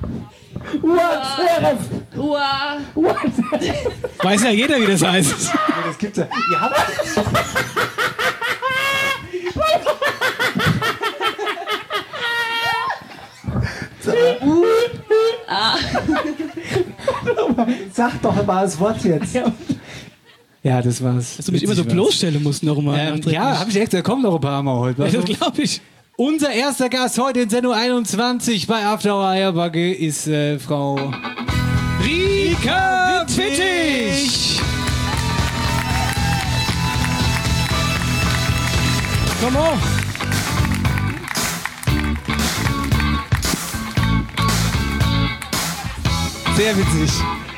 [SPEAKER 2] Weiß ja jeder, wie das heißt.
[SPEAKER 8] Das gibt's ja. Ihr habt... Sag doch mal das Wort jetzt.
[SPEAKER 6] Ja, das war's.
[SPEAKER 2] Dass du mich immer so bloßstellen musst noch mal.
[SPEAKER 6] Ja, habe ich extra. Kommt noch ein paar Mal heute.
[SPEAKER 2] Ja, das glaube ich.
[SPEAKER 6] Unser erster Gast heute in Sendung 21 bei After Hour Eierbacke ist Frau
[SPEAKER 2] Rika Wittich. Komm auf.
[SPEAKER 6] Sehr witzig.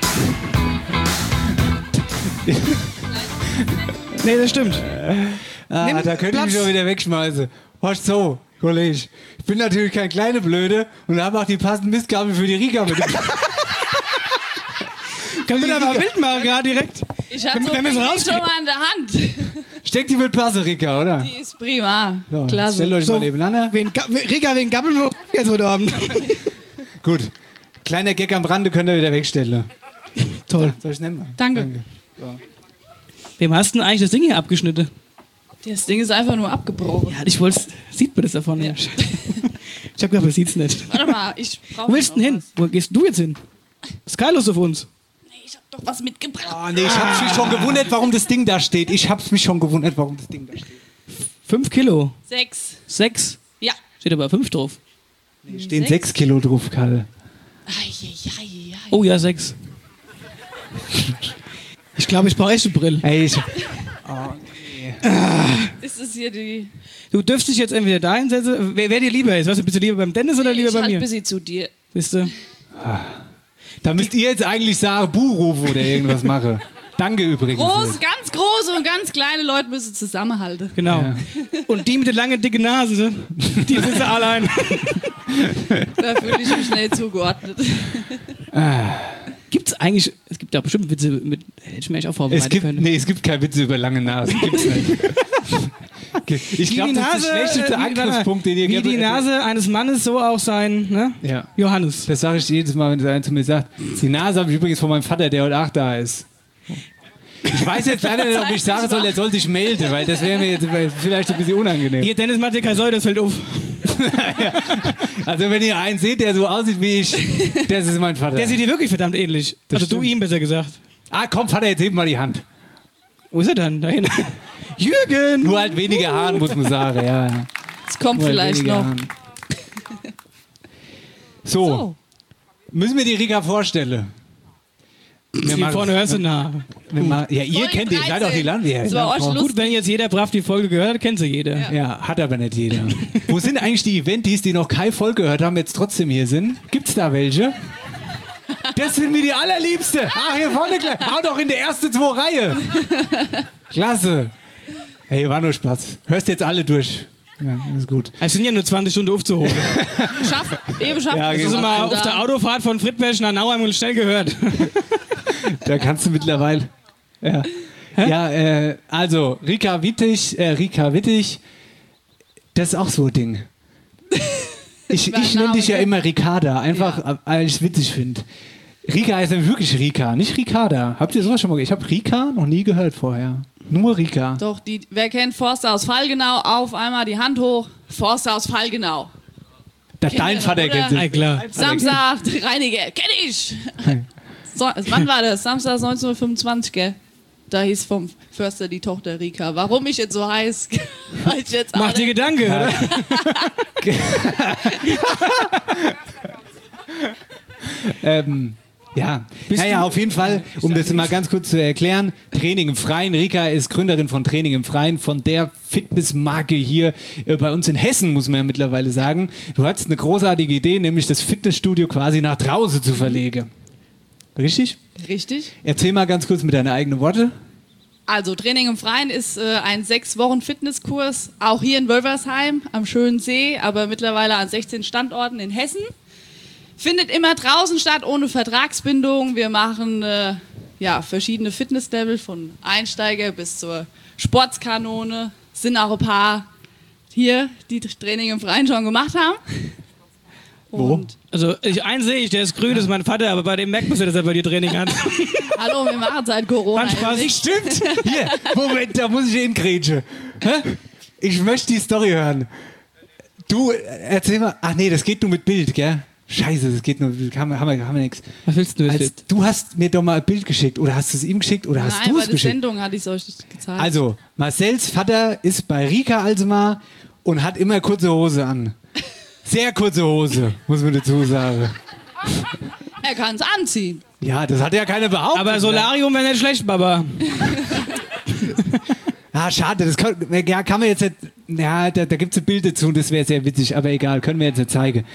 [SPEAKER 2] Nee, das stimmt. Nimm
[SPEAKER 6] Da könnte ich
[SPEAKER 2] Platz.
[SPEAKER 6] mich schon wieder wegschmeißen. Horst so, Kollege. Ich bin natürlich kein kleiner Blöde und habe auch die passenden Mistgabel für die Rika mit.
[SPEAKER 2] Können wir da mal ein Bild machen, gerade direkt?
[SPEAKER 9] Ich habe so
[SPEAKER 2] Wenn wir es
[SPEAKER 9] die
[SPEAKER 2] rauskriegen.
[SPEAKER 9] schon mal in der Hand.
[SPEAKER 6] Steckt die mit Passe, Rika, oder?
[SPEAKER 9] Die ist prima.
[SPEAKER 6] So,
[SPEAKER 9] Klasse.
[SPEAKER 6] stellt euch
[SPEAKER 2] So.
[SPEAKER 6] mal nebeneinander.
[SPEAKER 2] Rika wegen Gabbel jetzt heute Abend.
[SPEAKER 6] Gut. Kleiner Gag am Rande könnt ihr wieder wegstellen.
[SPEAKER 2] Toll.
[SPEAKER 6] Soll ich nehmen?
[SPEAKER 9] Danke.
[SPEAKER 2] Wem hast du denn eigentlich das Ding hier abgeschnitten?
[SPEAKER 9] Das Ding ist einfach nur abgebrochen.
[SPEAKER 2] Ja, ich wollte, sieht man das davon?
[SPEAKER 9] Ja.
[SPEAKER 2] Ich hab gedacht, man sieht's nicht.
[SPEAKER 9] Warte mal, ich brauche.
[SPEAKER 2] Wo willst du denn hin? Wo gehst du jetzt hin? Ist keillos auf uns.
[SPEAKER 9] Nee, ich habe doch was mitgebracht.
[SPEAKER 6] Oh, nee, ich hab's mich schon gewundert, warum das Ding da steht.
[SPEAKER 2] 5 Kilo.
[SPEAKER 9] 6.
[SPEAKER 2] 6.
[SPEAKER 9] Ja.
[SPEAKER 2] Steht aber 5 drauf.
[SPEAKER 6] Stehen 6 Kilo drauf, Karl.
[SPEAKER 9] Ei.
[SPEAKER 2] Oh ja, 6. Ich glaube, ich brauche echt eine Brille.
[SPEAKER 6] Ey,
[SPEAKER 9] Ist es hier die.
[SPEAKER 2] Du dürfst dich jetzt entweder da hinsetzen. Wer dir lieber ist? Weißt du, bist du lieber beim Dennis oder lieber
[SPEAKER 9] Ich
[SPEAKER 2] bei
[SPEAKER 9] halt
[SPEAKER 2] mir?
[SPEAKER 9] ein bisschen zu dir.
[SPEAKER 2] Wisst du?
[SPEAKER 6] da müsst ihr jetzt eigentlich sagen, Buh rufen oder irgendwas machen. Danke übrigens.
[SPEAKER 9] Ganz große und ganz kleine Leute müssen zusammenhalten.
[SPEAKER 2] Genau.
[SPEAKER 6] Ja.
[SPEAKER 2] Und die mit der langen, dicken Nase, ne? Die sind sie allein.
[SPEAKER 9] Da fühle ich mich nicht zugeordnet.
[SPEAKER 2] Gibt's eigentlich, es gibt da bestimmt Witze mit, hätte ich mir echt auch vorbereiten können.
[SPEAKER 6] Es gibt keine Witze über lange Nasen. Gibt's nicht. Ich glaube, das ist der schlechteste Angriffspunkt, den ihr
[SPEAKER 2] Wie die Nase eines Mannes, so auch sein, ne?
[SPEAKER 6] Ja.
[SPEAKER 2] Johannes.
[SPEAKER 6] Das sage ich jedes Mal, wenn einer zu mir sagt. Die Nase habe ich übrigens von meinem Vater, der heute auch da ist. Ich weiß jetzt leider nicht, ob ich sagen soll, er soll sich melden, weil das wäre mir jetzt vielleicht ein bisschen unangenehm.
[SPEAKER 2] Hier, Dennis macht dir keine Säule, das fällt auf.
[SPEAKER 6] Also wenn ihr einen seht, der so aussieht wie ich, das ist mein Vater.
[SPEAKER 2] Der sieht dir wirklich verdammt ähnlich.
[SPEAKER 6] Das
[SPEAKER 2] Also du
[SPEAKER 6] stimmt.
[SPEAKER 2] ihm besser gesagt.
[SPEAKER 6] Ah, komm, Vater, jetzt heb mal die Hand.
[SPEAKER 2] Wo ist er dann? Da hinten. Jürgen!
[SPEAKER 6] Nur halt weniger Haaren, muss man sagen. Ja.
[SPEAKER 9] Es kommt
[SPEAKER 6] Nur halt
[SPEAKER 9] vielleicht
[SPEAKER 6] weniger
[SPEAKER 9] noch.
[SPEAKER 6] Haaren. So, müssen wir die Rika vorstellen.
[SPEAKER 2] Hier vorne hörst du nah.
[SPEAKER 6] Ja, ihr kennt ihr, seid doch die Landwirte.
[SPEAKER 9] Das war auch lustig.
[SPEAKER 2] Gut, wenn jetzt jeder brav die Folge gehört hat, kennt sie jeder.
[SPEAKER 6] Ja, hat aber nicht jeder. Wo sind eigentlich die Eventis, die noch keine Folge gehört haben, jetzt trotzdem hier sind? Gibt's da welche? Das sind mir die allerliebste. Ah, hier vorne gleich. Hau doch in die erste 2 Reihe. Klasse. Hey, war nur Spaß. Hörst jetzt alle durch. Ja, ist gut.
[SPEAKER 2] Es sind ja nur 20 Stunden aufzuholen.
[SPEAKER 9] Eben schafft.
[SPEAKER 6] Ja,
[SPEAKER 2] Das ist immer auf der Autofahrt von Friedberg nach Nauheim und schnell gehört.
[SPEAKER 6] Da kannst du mittlerweile. Ja, ja also Rika Wittig, das ist auch so ein Ding. Ich nenne dich ja immer Ricarda, einfach weil ich es witzig finde. Rika heißt ja wirklich Rika, nicht Ricarda. Habt ihr sowas schon mal gehört? Ich habe Rika noch nie gehört vorher. Nur Rika.
[SPEAKER 9] Doch, wer kennt Forster aus Fallgenau? Auf einmal die Hand hoch. Forster aus Fallgenau.
[SPEAKER 6] Dein Vater kennt
[SPEAKER 2] Ja,
[SPEAKER 6] sich.
[SPEAKER 2] klar.
[SPEAKER 9] Samstag, Reiniger, kenn ich. So, wann war das? Samstag 1925, gell? Da hieß vom Förster die Tochter Rika. Warum ich jetzt so heiß? Weil ich jetzt
[SPEAKER 2] Mach dir Gedanken, oder?
[SPEAKER 6] Ja, auf jeden Fall, um das mal ganz kurz zu erklären, Training im Freien. Rika ist Gründerin von Training im Freien, von der Fitnessmarke hier bei uns in Hessen, muss man ja mittlerweile sagen. Du hattest eine großartige Idee, nämlich das Fitnessstudio quasi nach draußen zu verlegen. Richtig?
[SPEAKER 9] Richtig.
[SPEAKER 6] Erzähl mal ganz kurz mit deinen eigenen Worten.
[SPEAKER 9] Also Training im Freien ist ein 6 Wochen Fitnesskurs, auch hier in Wölversheim am schönen See, aber mittlerweile an 16 Standorten in Hessen. Findet immer draußen statt, ohne Vertragsbindung. Wir machen verschiedene Fitnesslevel von Einsteiger bis zur Sportskanone. Sind auch ein paar hier, die Training im Freien schon gemacht haben. Und
[SPEAKER 2] Also einen sehe ich, der ist grün, das ist mein Vater, aber bei dem merkt man ja, dass er bei dir Training hat.
[SPEAKER 9] hallo, wir machen seit Corona.
[SPEAKER 2] Hat Spaß.
[SPEAKER 6] Stimmt! Hier, Moment, da muss ich hingrätschen. Ich möchte die Story hören. Du, erzähl mal. Ach nee, das geht nur mit Bild, gell? Scheiße, das geht nur mit Bild. Haben wir nichts.
[SPEAKER 2] Was willst du jetzt?
[SPEAKER 6] Du hast mir doch mal ein Bild geschickt. Oder hast du es ihm geschickt? Oder hast
[SPEAKER 9] Nein,
[SPEAKER 6] du
[SPEAKER 9] bei
[SPEAKER 6] es
[SPEAKER 9] der
[SPEAKER 6] geschickt?
[SPEAKER 9] Sendung hatte ich es euch gezeigt.
[SPEAKER 6] Also, Marcells Vater ist bei Rika Alsma und hat immer kurze Hose an. Sehr kurze Hose, muss man dazu sagen.
[SPEAKER 9] Er kann es anziehen.
[SPEAKER 6] Ja, das hat ja keiner behauptet.
[SPEAKER 2] Aber Solarium wäre nicht schlecht, Baba.
[SPEAKER 6] Ah, schade, das kann man jetzt nicht. Ja, da gibt es ein Bild dazu, das wäre sehr witzig, aber egal, können wir jetzt nicht zeigen.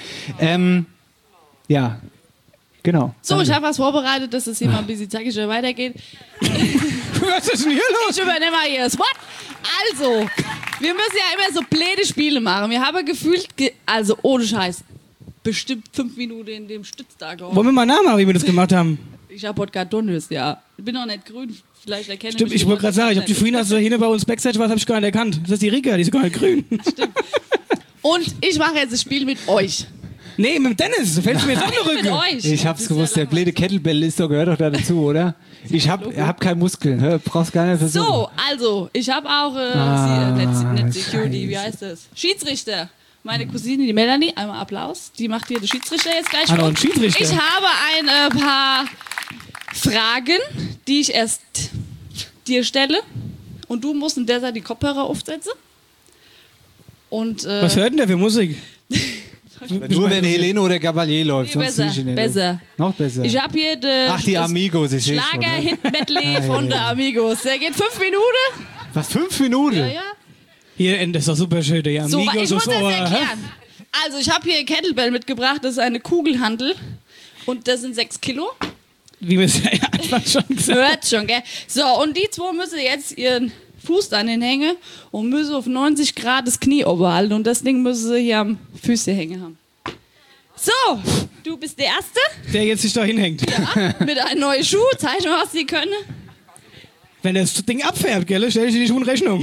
[SPEAKER 6] Ja, genau.
[SPEAKER 9] So, ich habe was vorbereitet, dass es hier mal ein bisschen zackiger weitergeht.
[SPEAKER 2] Was ist denn hier los?
[SPEAKER 9] Ich übernehme mal hier das Wort. Also, wir müssen ja immer so blöde Spiele machen. Wir haben gefühlt, also ohne Scheiß, bestimmt 5 Minuten in dem Stütz da gehabt.
[SPEAKER 2] Wollen wir mal nachmachen, wie wir das gemacht haben?
[SPEAKER 9] Ich habe heute Kartons, ja. Ich bin noch nicht grün, vielleicht erkenne
[SPEAKER 2] Stimmt, ich wollte gerade sagen, ich habe die vorhin, als du hier bei uns Backstage warst, habe ich gar nicht erkannt. Das ist die Rika, die ist gar nicht grün.
[SPEAKER 9] Und ich mache jetzt das Spiel mit euch.
[SPEAKER 2] Nee, mit dem Dennis, du fällst mir jetzt auf den
[SPEAKER 9] Mit
[SPEAKER 2] Rücken.
[SPEAKER 9] euch.
[SPEAKER 6] Ich hab's gewusst, der blöde Kettlebell ist doch, gehört doch da dazu, oder? Ich hab keine Muskeln, brauchst gar nicht versuchen.
[SPEAKER 9] So, also, ich habe auch nicht Security, wie heißt das? Schiedsrichter. Meine Cousine, die Melanie, einmal Applaus, die macht hier den Schiedsrichter jetzt gleich.
[SPEAKER 2] Hallo, ein Schiedsrichter.
[SPEAKER 9] Ich habe ein paar Fragen, die ich erst dir stelle. Und du musst in der Zeit die Kopfhörer aufsetzen. Und,
[SPEAKER 2] Was hört denn der für Musik?
[SPEAKER 6] Nur wenn Helene oder Gabalier läuft, sonst
[SPEAKER 9] besser,
[SPEAKER 6] sehe ich ihn nicht.
[SPEAKER 9] besser.
[SPEAKER 6] Noch besser.
[SPEAKER 9] Ich habe hier
[SPEAKER 6] Die Amigos, ich sehe schon.
[SPEAKER 9] Schlager-Hit-Medley von der Amigos. Der geht 5 Minuten.
[SPEAKER 6] Was, 5 Minuten?
[SPEAKER 9] Ja, ja.
[SPEAKER 2] Hier, das ist doch super schön, der
[SPEAKER 9] So,
[SPEAKER 2] Amigos
[SPEAKER 9] ich muss
[SPEAKER 2] aufs
[SPEAKER 9] das
[SPEAKER 2] Ohr.
[SPEAKER 9] erklären. Also, ich habe hier ein Kettlebell mitgebracht. Das ist eine Kugelhantel. Und das sind 6 Kilo.
[SPEAKER 2] Wie wir es ja einfach schon gesagt haben.
[SPEAKER 9] Hört schon, gell? So, und die zwei müssen jetzt ihren Fuß dann hinhängen und müssen auf 90 Grad das Knie oberhalten. Und das Ding müssen sie hier am Füße hängen haben. So, du bist der Erste.
[SPEAKER 2] Der jetzt sich da hinhängt.
[SPEAKER 9] Ja, mit einem neuen Schuh. Zeig mal, was sie können.
[SPEAKER 2] Wenn das Ding abfärbt, gell, stell ich dir die Schuhe in Rechnung.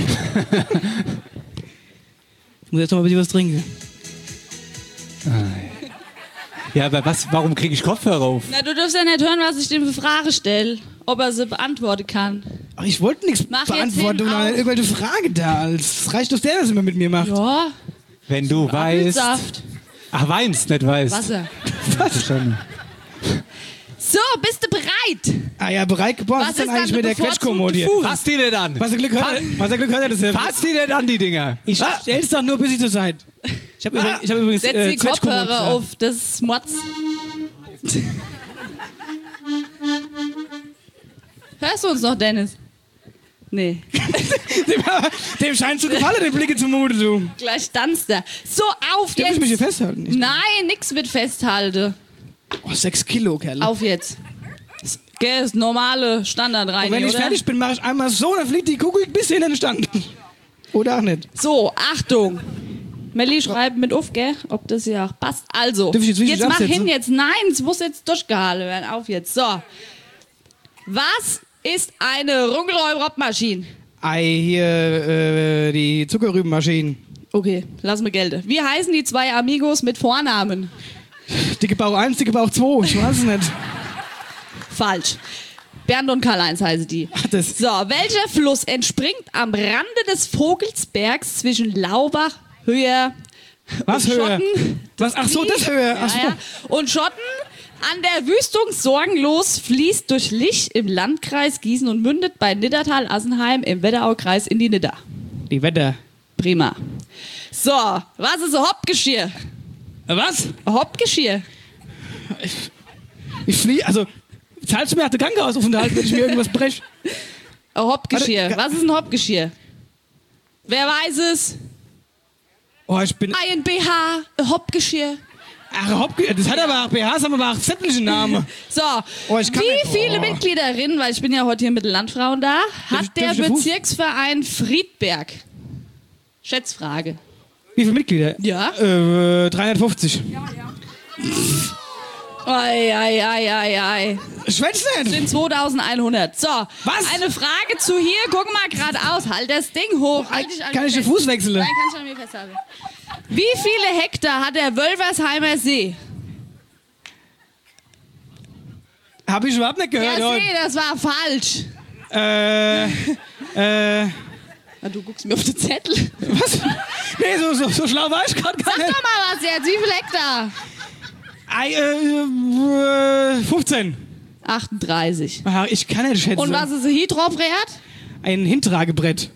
[SPEAKER 2] Ich muss jetzt noch mal ein bisschen was trinken.
[SPEAKER 6] Ja, aber warum kriege ich Kopfhörer auf?
[SPEAKER 9] Na, du darfst ja nicht hören, was ich dem für Frage stelle. Ob er sie beantworten kann.
[SPEAKER 2] Ach, ich wollte nichts
[SPEAKER 9] Mach jetzt
[SPEAKER 2] beantworten,
[SPEAKER 9] hin
[SPEAKER 2] sondern
[SPEAKER 9] auf.
[SPEAKER 2] irgendwelche Frage da. Es reicht doch der, das immer mit mir macht.
[SPEAKER 9] Ja,
[SPEAKER 6] Wenn du weißt.
[SPEAKER 9] Apfelsaft.
[SPEAKER 6] Ach, weinst, nicht weißt.
[SPEAKER 9] Wasser.
[SPEAKER 6] Verstanden.
[SPEAKER 9] So, bist du bereit?
[SPEAKER 2] Ah ja, bereit gebaut. Was ist denn eigentlich mit der Quetschkommode?
[SPEAKER 6] Fass die nicht an.
[SPEAKER 2] Was ein Glück hat er das selbst.
[SPEAKER 6] Fass die nicht an, die Dinger.
[SPEAKER 2] Ich stell's doch nur bis ich zur Seite. Ich hab übrigens
[SPEAKER 9] Setz die
[SPEAKER 2] Quetschkommode
[SPEAKER 9] Kopfhörer
[SPEAKER 2] gesagt.
[SPEAKER 9] auf, das ist Motz. Hörst du uns noch, Dennis? Nee.
[SPEAKER 2] Dem scheint zu gefallen, den Blicke zumute, du.
[SPEAKER 9] Gleich tanzt er. So, auf
[SPEAKER 2] Darf
[SPEAKER 9] jetzt.
[SPEAKER 2] ich mich hier festhalten?
[SPEAKER 9] Nein, nix mit festhalten.
[SPEAKER 2] Oh, 6 Kilo, Kerl.
[SPEAKER 9] Auf jetzt. Gell, das normale Standard rein.
[SPEAKER 2] Und wenn ich
[SPEAKER 9] oder?
[SPEAKER 2] fertig bin, mache ich einmal so, dann fliegt die Kugel bis in den Stand. Oder auch nicht.
[SPEAKER 9] So, Achtung. Melli schreibt mit auf, gell? Ob das hier auch passt. Also,
[SPEAKER 2] Darf ich jetzt richtig
[SPEAKER 9] mach
[SPEAKER 2] absetzen?
[SPEAKER 9] hin jetzt. Nein, es muss jetzt durchgehalten werden. Auf jetzt. So. Was ist eine Runkelräuber-Maschine?
[SPEAKER 2] Hier, die Zuckerrübenmaschinen.
[SPEAKER 9] Okay, lass mir gelten. Wie heißen die zwei Amigos mit Vornamen?
[SPEAKER 2] Dicke Bauch 1, dicke Bauch 2. Ich weiß es nicht.
[SPEAKER 9] Falsch. Bernd und Karl-Heinz heißen die.
[SPEAKER 2] Ach, das.
[SPEAKER 9] So, welcher Fluss entspringt am Rande des Vogelsbergs zwischen Laubach, Höhe
[SPEAKER 2] Was
[SPEAKER 9] und
[SPEAKER 2] höher?
[SPEAKER 9] Schotten?
[SPEAKER 2] Was? Ach so, das höher. Ach so.
[SPEAKER 9] Ja. Und Schotten an der Wüstung sorgenlos fließt durch Lich im Landkreis Gießen und mündet bei Niddertal-Assenheim im Wetteraukreis in die Nidder.
[SPEAKER 2] Die Wetter.
[SPEAKER 9] Prima. So, was ist ein Hoppgeschirr?
[SPEAKER 2] Was?
[SPEAKER 9] Ein Hoppgeschirr.
[SPEAKER 2] Ich fliehe, also, zahlst du mir nach der Krankenhausaufenthalt, wenn ich mir irgendwas breche?
[SPEAKER 9] Ein Hoppgeschirr.
[SPEAKER 2] Warte,
[SPEAKER 9] Was ist ein Hoppgeschirr? Wer weiß es?
[SPEAKER 2] Oh, ich bin...
[SPEAKER 9] Ein BH, ein Hoppgeschirr.
[SPEAKER 2] Ach, das hat aber auch BHs, haben aber auch sämtliche Namen.
[SPEAKER 9] So,
[SPEAKER 2] Oh, ich kann
[SPEAKER 9] wie
[SPEAKER 2] nicht.
[SPEAKER 9] viele
[SPEAKER 2] Oh.
[SPEAKER 9] Mitgliederinnen, weil ich bin ja heute hier mit den Landfrauen da, hat der
[SPEAKER 2] darf ich den Fuß?
[SPEAKER 9] Bezirksverein Friedberg? Schätzfrage.
[SPEAKER 2] Wie viele Mitglieder?
[SPEAKER 9] Ja.
[SPEAKER 2] 350.
[SPEAKER 9] Ei.
[SPEAKER 2] Schwätz nicht!
[SPEAKER 9] Sind 2100. So,
[SPEAKER 2] Was?
[SPEAKER 9] eine Frage zu hier. Guck mal geradeaus. Halt das Ding hoch. Halt dich an
[SPEAKER 2] Kann
[SPEAKER 9] mir
[SPEAKER 2] ich den
[SPEAKER 9] fest.
[SPEAKER 2] Fuß wechseln?
[SPEAKER 9] Nein, kannst du an mir festhalten. Wie viele Hektar hat der Wölversheimer See?
[SPEAKER 2] Hab ich überhaupt nicht gehört
[SPEAKER 9] Der
[SPEAKER 2] heute.
[SPEAKER 9] See, das war falsch. Ah, du guckst mir auf den Zettel.
[SPEAKER 2] Was? Nee, so schlau war ich gerade gar
[SPEAKER 9] Sag
[SPEAKER 2] nicht.
[SPEAKER 9] doch mal was jetzt. Wie viele Hektar?
[SPEAKER 2] 15.
[SPEAKER 9] 38.
[SPEAKER 2] Ach, ich kann nicht schätzen.
[SPEAKER 9] Und was ist ein Hydrobrett?
[SPEAKER 2] Ein Hintragebrett.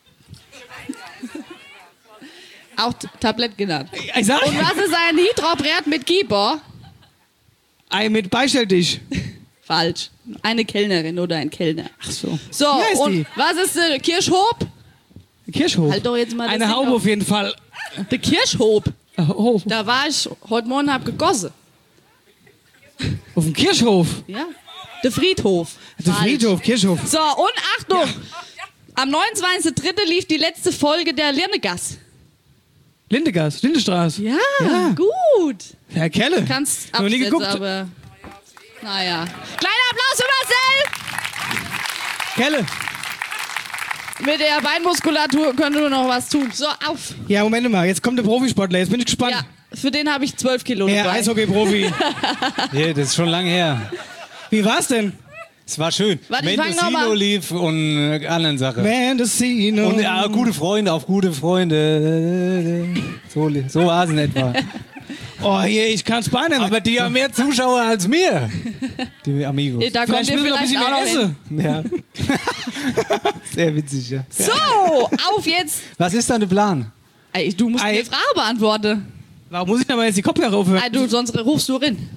[SPEAKER 9] Auch Tablett genannt.
[SPEAKER 2] Ich sag,
[SPEAKER 9] Und was ist ein Hydrobrett mit Gieber?
[SPEAKER 2] ein mit Beistelltisch.
[SPEAKER 9] Falsch. Eine Kellnerin oder ein Kellner.
[SPEAKER 2] Ach so.
[SPEAKER 9] So,
[SPEAKER 2] Wie heißt
[SPEAKER 9] und
[SPEAKER 2] die?
[SPEAKER 9] was ist der Kirschhof?
[SPEAKER 2] Kirschhof.
[SPEAKER 9] Halt doch jetzt mal das
[SPEAKER 2] Eine
[SPEAKER 9] Ding
[SPEAKER 2] Haube
[SPEAKER 9] auf.
[SPEAKER 2] auf jeden Fall.
[SPEAKER 9] Der Kirschhof.
[SPEAKER 2] Oh,
[SPEAKER 9] Da war ich heute Morgen, hab gegossen.
[SPEAKER 2] auf dem Kirschhof.
[SPEAKER 9] Ja. Der Friedhof.
[SPEAKER 2] Der
[SPEAKER 9] Falsch.
[SPEAKER 2] Friedhof, Kirschhof.
[SPEAKER 9] So, und Achtung. Am 29.03. lief die letzte Folge der Lirnegas.
[SPEAKER 2] Lindegas, Lindestraße.
[SPEAKER 9] Ja,
[SPEAKER 2] Ja.
[SPEAKER 9] gut.
[SPEAKER 2] Herr Kelle.
[SPEAKER 9] Kannst
[SPEAKER 2] Noch nie
[SPEAKER 9] absetzen,
[SPEAKER 2] geguckt.
[SPEAKER 9] aber... Naja. Kleiner Applaus für Marcel!
[SPEAKER 2] Kelle.
[SPEAKER 9] Mit der Beinmuskulatur könnte man noch was tun. So, auf.
[SPEAKER 2] Ja, Moment mal, jetzt kommt der Profisportler, jetzt bin ich gespannt.
[SPEAKER 9] Ja, für den habe ich 12 Kilo
[SPEAKER 2] Herr
[SPEAKER 9] dabei.
[SPEAKER 2] Eishockey-Profi.
[SPEAKER 6] Ja, das ist schon lange her.
[SPEAKER 2] Wie war's denn?
[SPEAKER 6] Es war schön.
[SPEAKER 9] Warte, ich fang noch
[SPEAKER 6] Mendocino
[SPEAKER 9] mal.
[SPEAKER 6] lief und anderen Sachen.
[SPEAKER 2] Mendocino.
[SPEAKER 6] Und ja, gute Freunde auf gute Freunde. So war es in etwa.
[SPEAKER 2] Oh, hier, ich kann's beinahe.
[SPEAKER 6] Aber die haben mehr Zuschauer als mir. Die Amigos.
[SPEAKER 9] Da kommt
[SPEAKER 2] vielleicht
[SPEAKER 9] ihr
[SPEAKER 2] müssen wir noch ein
[SPEAKER 9] vielleicht
[SPEAKER 2] bisschen
[SPEAKER 9] auch
[SPEAKER 2] mehr
[SPEAKER 9] noch hin.
[SPEAKER 2] essen.
[SPEAKER 6] Ja. Sehr witzig, ja.
[SPEAKER 9] So, auf jetzt.
[SPEAKER 6] Was ist dein Plan?
[SPEAKER 9] Ey, du musst mir
[SPEAKER 2] Ei.
[SPEAKER 9] eine Frage beantworten.
[SPEAKER 2] Warum muss ich aber jetzt die Kopfhörer aufhören?
[SPEAKER 9] Ey, du, sonst rufst du rein.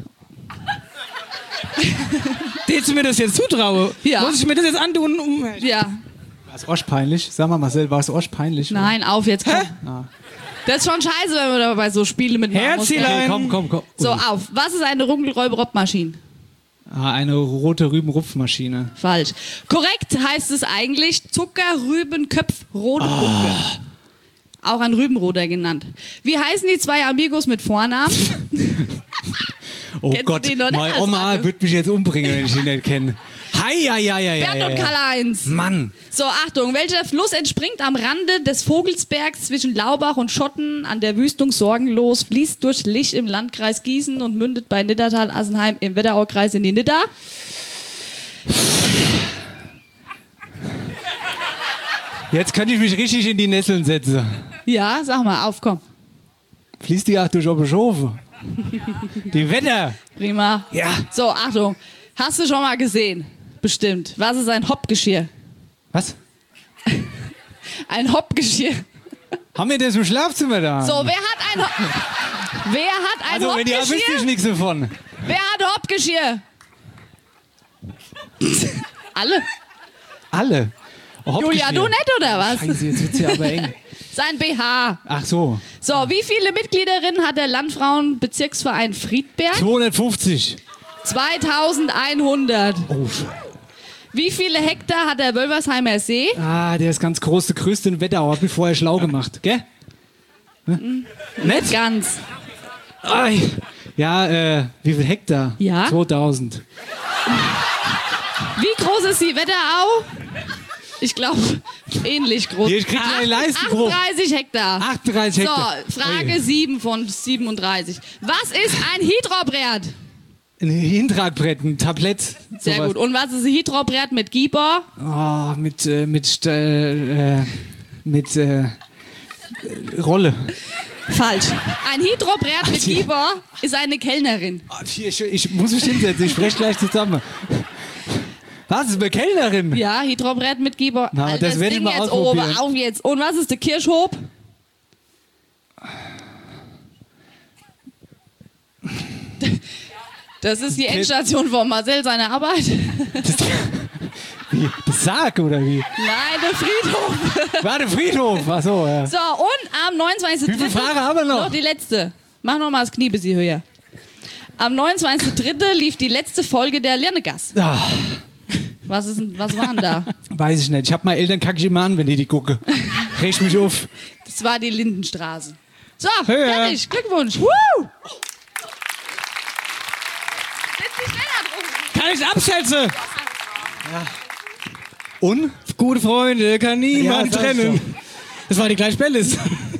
[SPEAKER 2] Dass du mir das jetzt zutraue?
[SPEAKER 9] Ja.
[SPEAKER 2] Muss ich mir das jetzt antun?
[SPEAKER 9] Ja.
[SPEAKER 6] War es arschpeinlich? Sag mal, Marcel, war es arschpeinlich?
[SPEAKER 9] Nein, auf jetzt. Komm.
[SPEAKER 6] Ah.
[SPEAKER 9] Das ist schon scheiße, wenn man dabei so Spiele mitmachen muss.
[SPEAKER 2] Herzilein.
[SPEAKER 6] Okay, komm.
[SPEAKER 9] So, auf. Was ist eine Runkelräuber-Maschine?
[SPEAKER 6] Eine rote Rübenrupfmaschine.
[SPEAKER 9] Falsch. Korrekt heißt es eigentlich Zuckerrübenköpf-Rodepuppe. Auch ein Rübenroder genannt. Wie heißen die zwei Amigos mit Vornamen?
[SPEAKER 6] Oh
[SPEAKER 9] Kennst du
[SPEAKER 6] Gott,
[SPEAKER 9] den noch nicht
[SPEAKER 6] meine
[SPEAKER 9] als
[SPEAKER 6] Oma
[SPEAKER 9] Marke?
[SPEAKER 6] wird mich jetzt umbringen, wenn ich ihn nicht kenne.
[SPEAKER 9] Bernd und Karl-Heinz.
[SPEAKER 6] Mann.
[SPEAKER 9] So, Achtung. Welcher Fluss entspringt am Rande des Vogelsbergs zwischen Laubach und Schotten an der Wüstung sorgenlos, fließt durch Lich im Landkreis Gießen und mündet bei Niddertal-Assenheim im Wetteraukreis in die Nidda?
[SPEAKER 6] Jetzt kann ich mich richtig in die Nesseln setzen.
[SPEAKER 9] Ja, sag mal, auf, komm.
[SPEAKER 6] Fließt die auch durch Oberschofe? Die Wetter.
[SPEAKER 9] Prima.
[SPEAKER 6] Ja.
[SPEAKER 9] So, Achtung. Hast du schon mal gesehen? Bestimmt. Was ist ein Hoppgeschirr?
[SPEAKER 6] Was?
[SPEAKER 9] Ein Hoppgeschirr.
[SPEAKER 6] Haben wir das im Schlafzimmer da?
[SPEAKER 9] So, wer hat ein
[SPEAKER 6] also, wenn die wüsste ich
[SPEAKER 9] Hoppgeschirr?
[SPEAKER 6] nichts davon.
[SPEAKER 9] Wer hat Hoppgeschirr? Alle?
[SPEAKER 6] Alle. Oh,
[SPEAKER 9] Julia, du nicht, oder was?
[SPEAKER 6] Scheiße, jetzt wird's ja aber eng.
[SPEAKER 9] Sein BH.
[SPEAKER 6] Ach so.
[SPEAKER 9] So, wie viele Mitgliederinnen hat der Landfrauenbezirksverein Friedberg?
[SPEAKER 6] 250.
[SPEAKER 9] 2100.
[SPEAKER 6] Oh,
[SPEAKER 9] Wie viele Hektar hat der Wölversheimer See?
[SPEAKER 6] der ist ganz groß, der größte in Wetterau. Hat mich vorher schlau gemacht, gell?
[SPEAKER 9] Nicht ganz.
[SPEAKER 6] Ai. Ja, wie viel Hektar?
[SPEAKER 9] Ja.
[SPEAKER 6] 2000.
[SPEAKER 9] Wie groß ist die Wetterau? Ich glaube, ähnlich groß.
[SPEAKER 6] Hier, ich krieg eine Leistengruppe.
[SPEAKER 9] 38 Hektar.
[SPEAKER 6] 38 Hektar.
[SPEAKER 9] So, Frage 7 von 37. Was ist ein Hydrobrett?
[SPEAKER 6] Ein Hintragbrett, ein Tablett.
[SPEAKER 9] Sehr
[SPEAKER 6] sowas.
[SPEAKER 9] gut. Und was ist ein Hydrobrett mit Gibor?
[SPEAKER 6] Oh, mit Rolle.
[SPEAKER 9] Falsch. Ein Hydrobrett mit Gibor ist eine Kellnerin.
[SPEAKER 6] Oh, ich muss mich hinsetzen, ich spreche gleich zusammen. Was ist eine Kellnerin?
[SPEAKER 9] Ja, Hydrobrett mit Gibor.
[SPEAKER 6] Na,
[SPEAKER 9] Alter,
[SPEAKER 6] das werde ich
[SPEAKER 9] Ding
[SPEAKER 6] mal
[SPEAKER 9] jetzt
[SPEAKER 6] ausprobieren.
[SPEAKER 9] auf jetzt. Und was ist der Kirschhob? Das ist die Endstation von Marcel seiner Arbeit.
[SPEAKER 6] Wie? Das Sarg oder wie?
[SPEAKER 9] Nein, der Friedhof.
[SPEAKER 6] War der Friedhof? Ach so, ja.
[SPEAKER 9] So, und am 29.3.
[SPEAKER 6] Wie viele Fragen haben wir noch?
[SPEAKER 9] Noch die letzte. Mach noch mal das Knie bis höher. Am 29.3. lief die letzte Folge der Lirnegas.
[SPEAKER 6] Ah,
[SPEAKER 9] Was waren da?
[SPEAKER 6] weiß ich nicht. Ich hab meine Eltern kacke ich immer an, wenn die gucken. Reg mich auf.
[SPEAKER 9] Das war die Lindenstraße. So,
[SPEAKER 6] Höher.
[SPEAKER 9] fertig. Glückwunsch. Woo! Setz dich schneller drum.
[SPEAKER 6] Kann ich absetzen? Ja. Und?
[SPEAKER 2] Gute Freunde kann niemand
[SPEAKER 6] Ja, sag ich
[SPEAKER 2] trennen.
[SPEAKER 6] doch.
[SPEAKER 2] Das war die gleiche Bellis.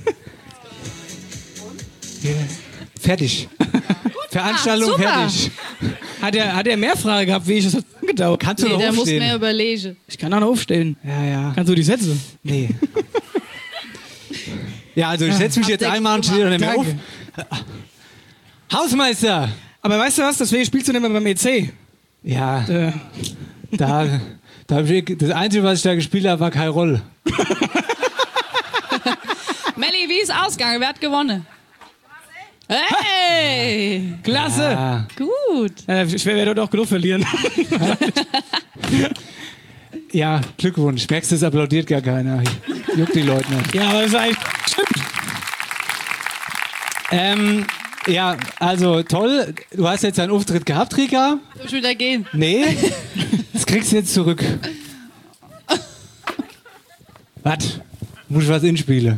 [SPEAKER 6] Fertig. Veranstaltung
[SPEAKER 9] super.
[SPEAKER 6] fertig.
[SPEAKER 2] Hat er mehr Fragen gehabt, wie ich das hat gedauert?
[SPEAKER 6] Kannst du
[SPEAKER 9] Nee,
[SPEAKER 6] noch
[SPEAKER 9] der muss
[SPEAKER 6] aufstehen?
[SPEAKER 9] mehr überlegen.
[SPEAKER 2] Ich kann auch noch aufstehen.
[SPEAKER 6] Ja, ja.
[SPEAKER 2] Kannst du die Sätze?
[SPEAKER 6] Nee. Ja, also ich setze mich jetzt
[SPEAKER 9] Abdeckung
[SPEAKER 6] einmal und stehe dann nicht mehr auf.
[SPEAKER 2] Danke.
[SPEAKER 6] Hausmeister!
[SPEAKER 2] Aber weißt du was? Deswegen spielst du nicht mehr beim EC.
[SPEAKER 6] Ja,
[SPEAKER 2] Äh,
[SPEAKER 6] da hab ich, das Einzige, was ich da gespielt habe, war keine Rolle.
[SPEAKER 9] Melli, wie ist Ausgang? Wer hat gewonnen? Hey!
[SPEAKER 2] Klasse!
[SPEAKER 6] Ah,
[SPEAKER 9] Gut.
[SPEAKER 2] Ich werde doch genug verlieren.
[SPEAKER 6] ja, Glückwunsch. Merkst du, es applaudiert gar keiner. Juckt die Leute nicht.
[SPEAKER 2] Ja, aber das ist eigentlich stimmt.
[SPEAKER 6] Ja, also toll. Du hast jetzt einen Auftritt gehabt, Rika.
[SPEAKER 9] Soll ich wieder gehen?
[SPEAKER 6] Nee, das kriegst du jetzt zurück. Was? Muss ich was inspielen?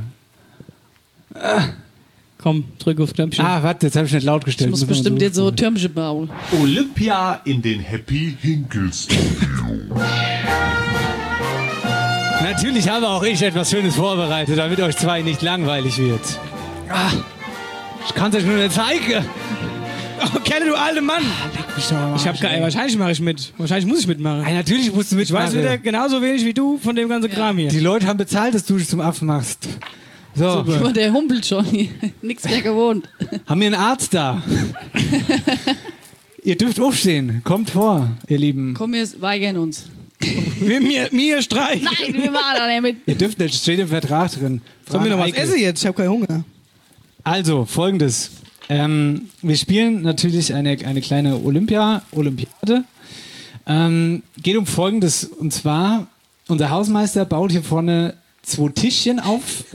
[SPEAKER 2] Komm, drück aufs Knöpfchen.
[SPEAKER 6] Ah, warte, jetzt habe ich nicht laut gestellt.
[SPEAKER 9] Ich muss
[SPEAKER 6] Muss man
[SPEAKER 9] bestimmt jetzt so Türmchen bauen.
[SPEAKER 10] Olympia in den Happy Hinkels.
[SPEAKER 6] Natürlich habe auch ich etwas Schönes vorbereitet, damit euch zwei nicht langweilig wird. Ah, ich kann es euch nur nicht zeigen.
[SPEAKER 2] Oh, Kelle, du alter Mann! Ich hab keine, wahrscheinlich mache ich mit. Wahrscheinlich muss ich mitmachen.
[SPEAKER 6] Ja, natürlich musst du
[SPEAKER 2] Ich weiß
[SPEAKER 6] mitmachen.
[SPEAKER 2] wieder genauso wenig wie du von dem ganzen Kram hier.
[SPEAKER 6] Die Leute haben bezahlt, dass du dich zum Affen machst. So,
[SPEAKER 9] Aber der humpelt schon. Nichts mehr gewohnt.
[SPEAKER 6] haben wir einen Arzt da? Ihr dürft aufstehen. Kommt vor, ihr Lieben.
[SPEAKER 9] Komm, wir weigern uns.
[SPEAKER 2] Mir streichen.
[SPEAKER 9] Nein, wir machen da nicht mit.
[SPEAKER 6] Ihr dürft nicht, steht im Vertrag drin.
[SPEAKER 2] Sollen wir noch was
[SPEAKER 6] Eike.
[SPEAKER 2] essen jetzt? Ich habe keinen Hunger.
[SPEAKER 6] Also, folgendes. Wir spielen natürlich eine kleine Olympiade. Geht um Folgendes. Und zwar, unser Hausmeister baut hier vorne 2 Tischchen auf.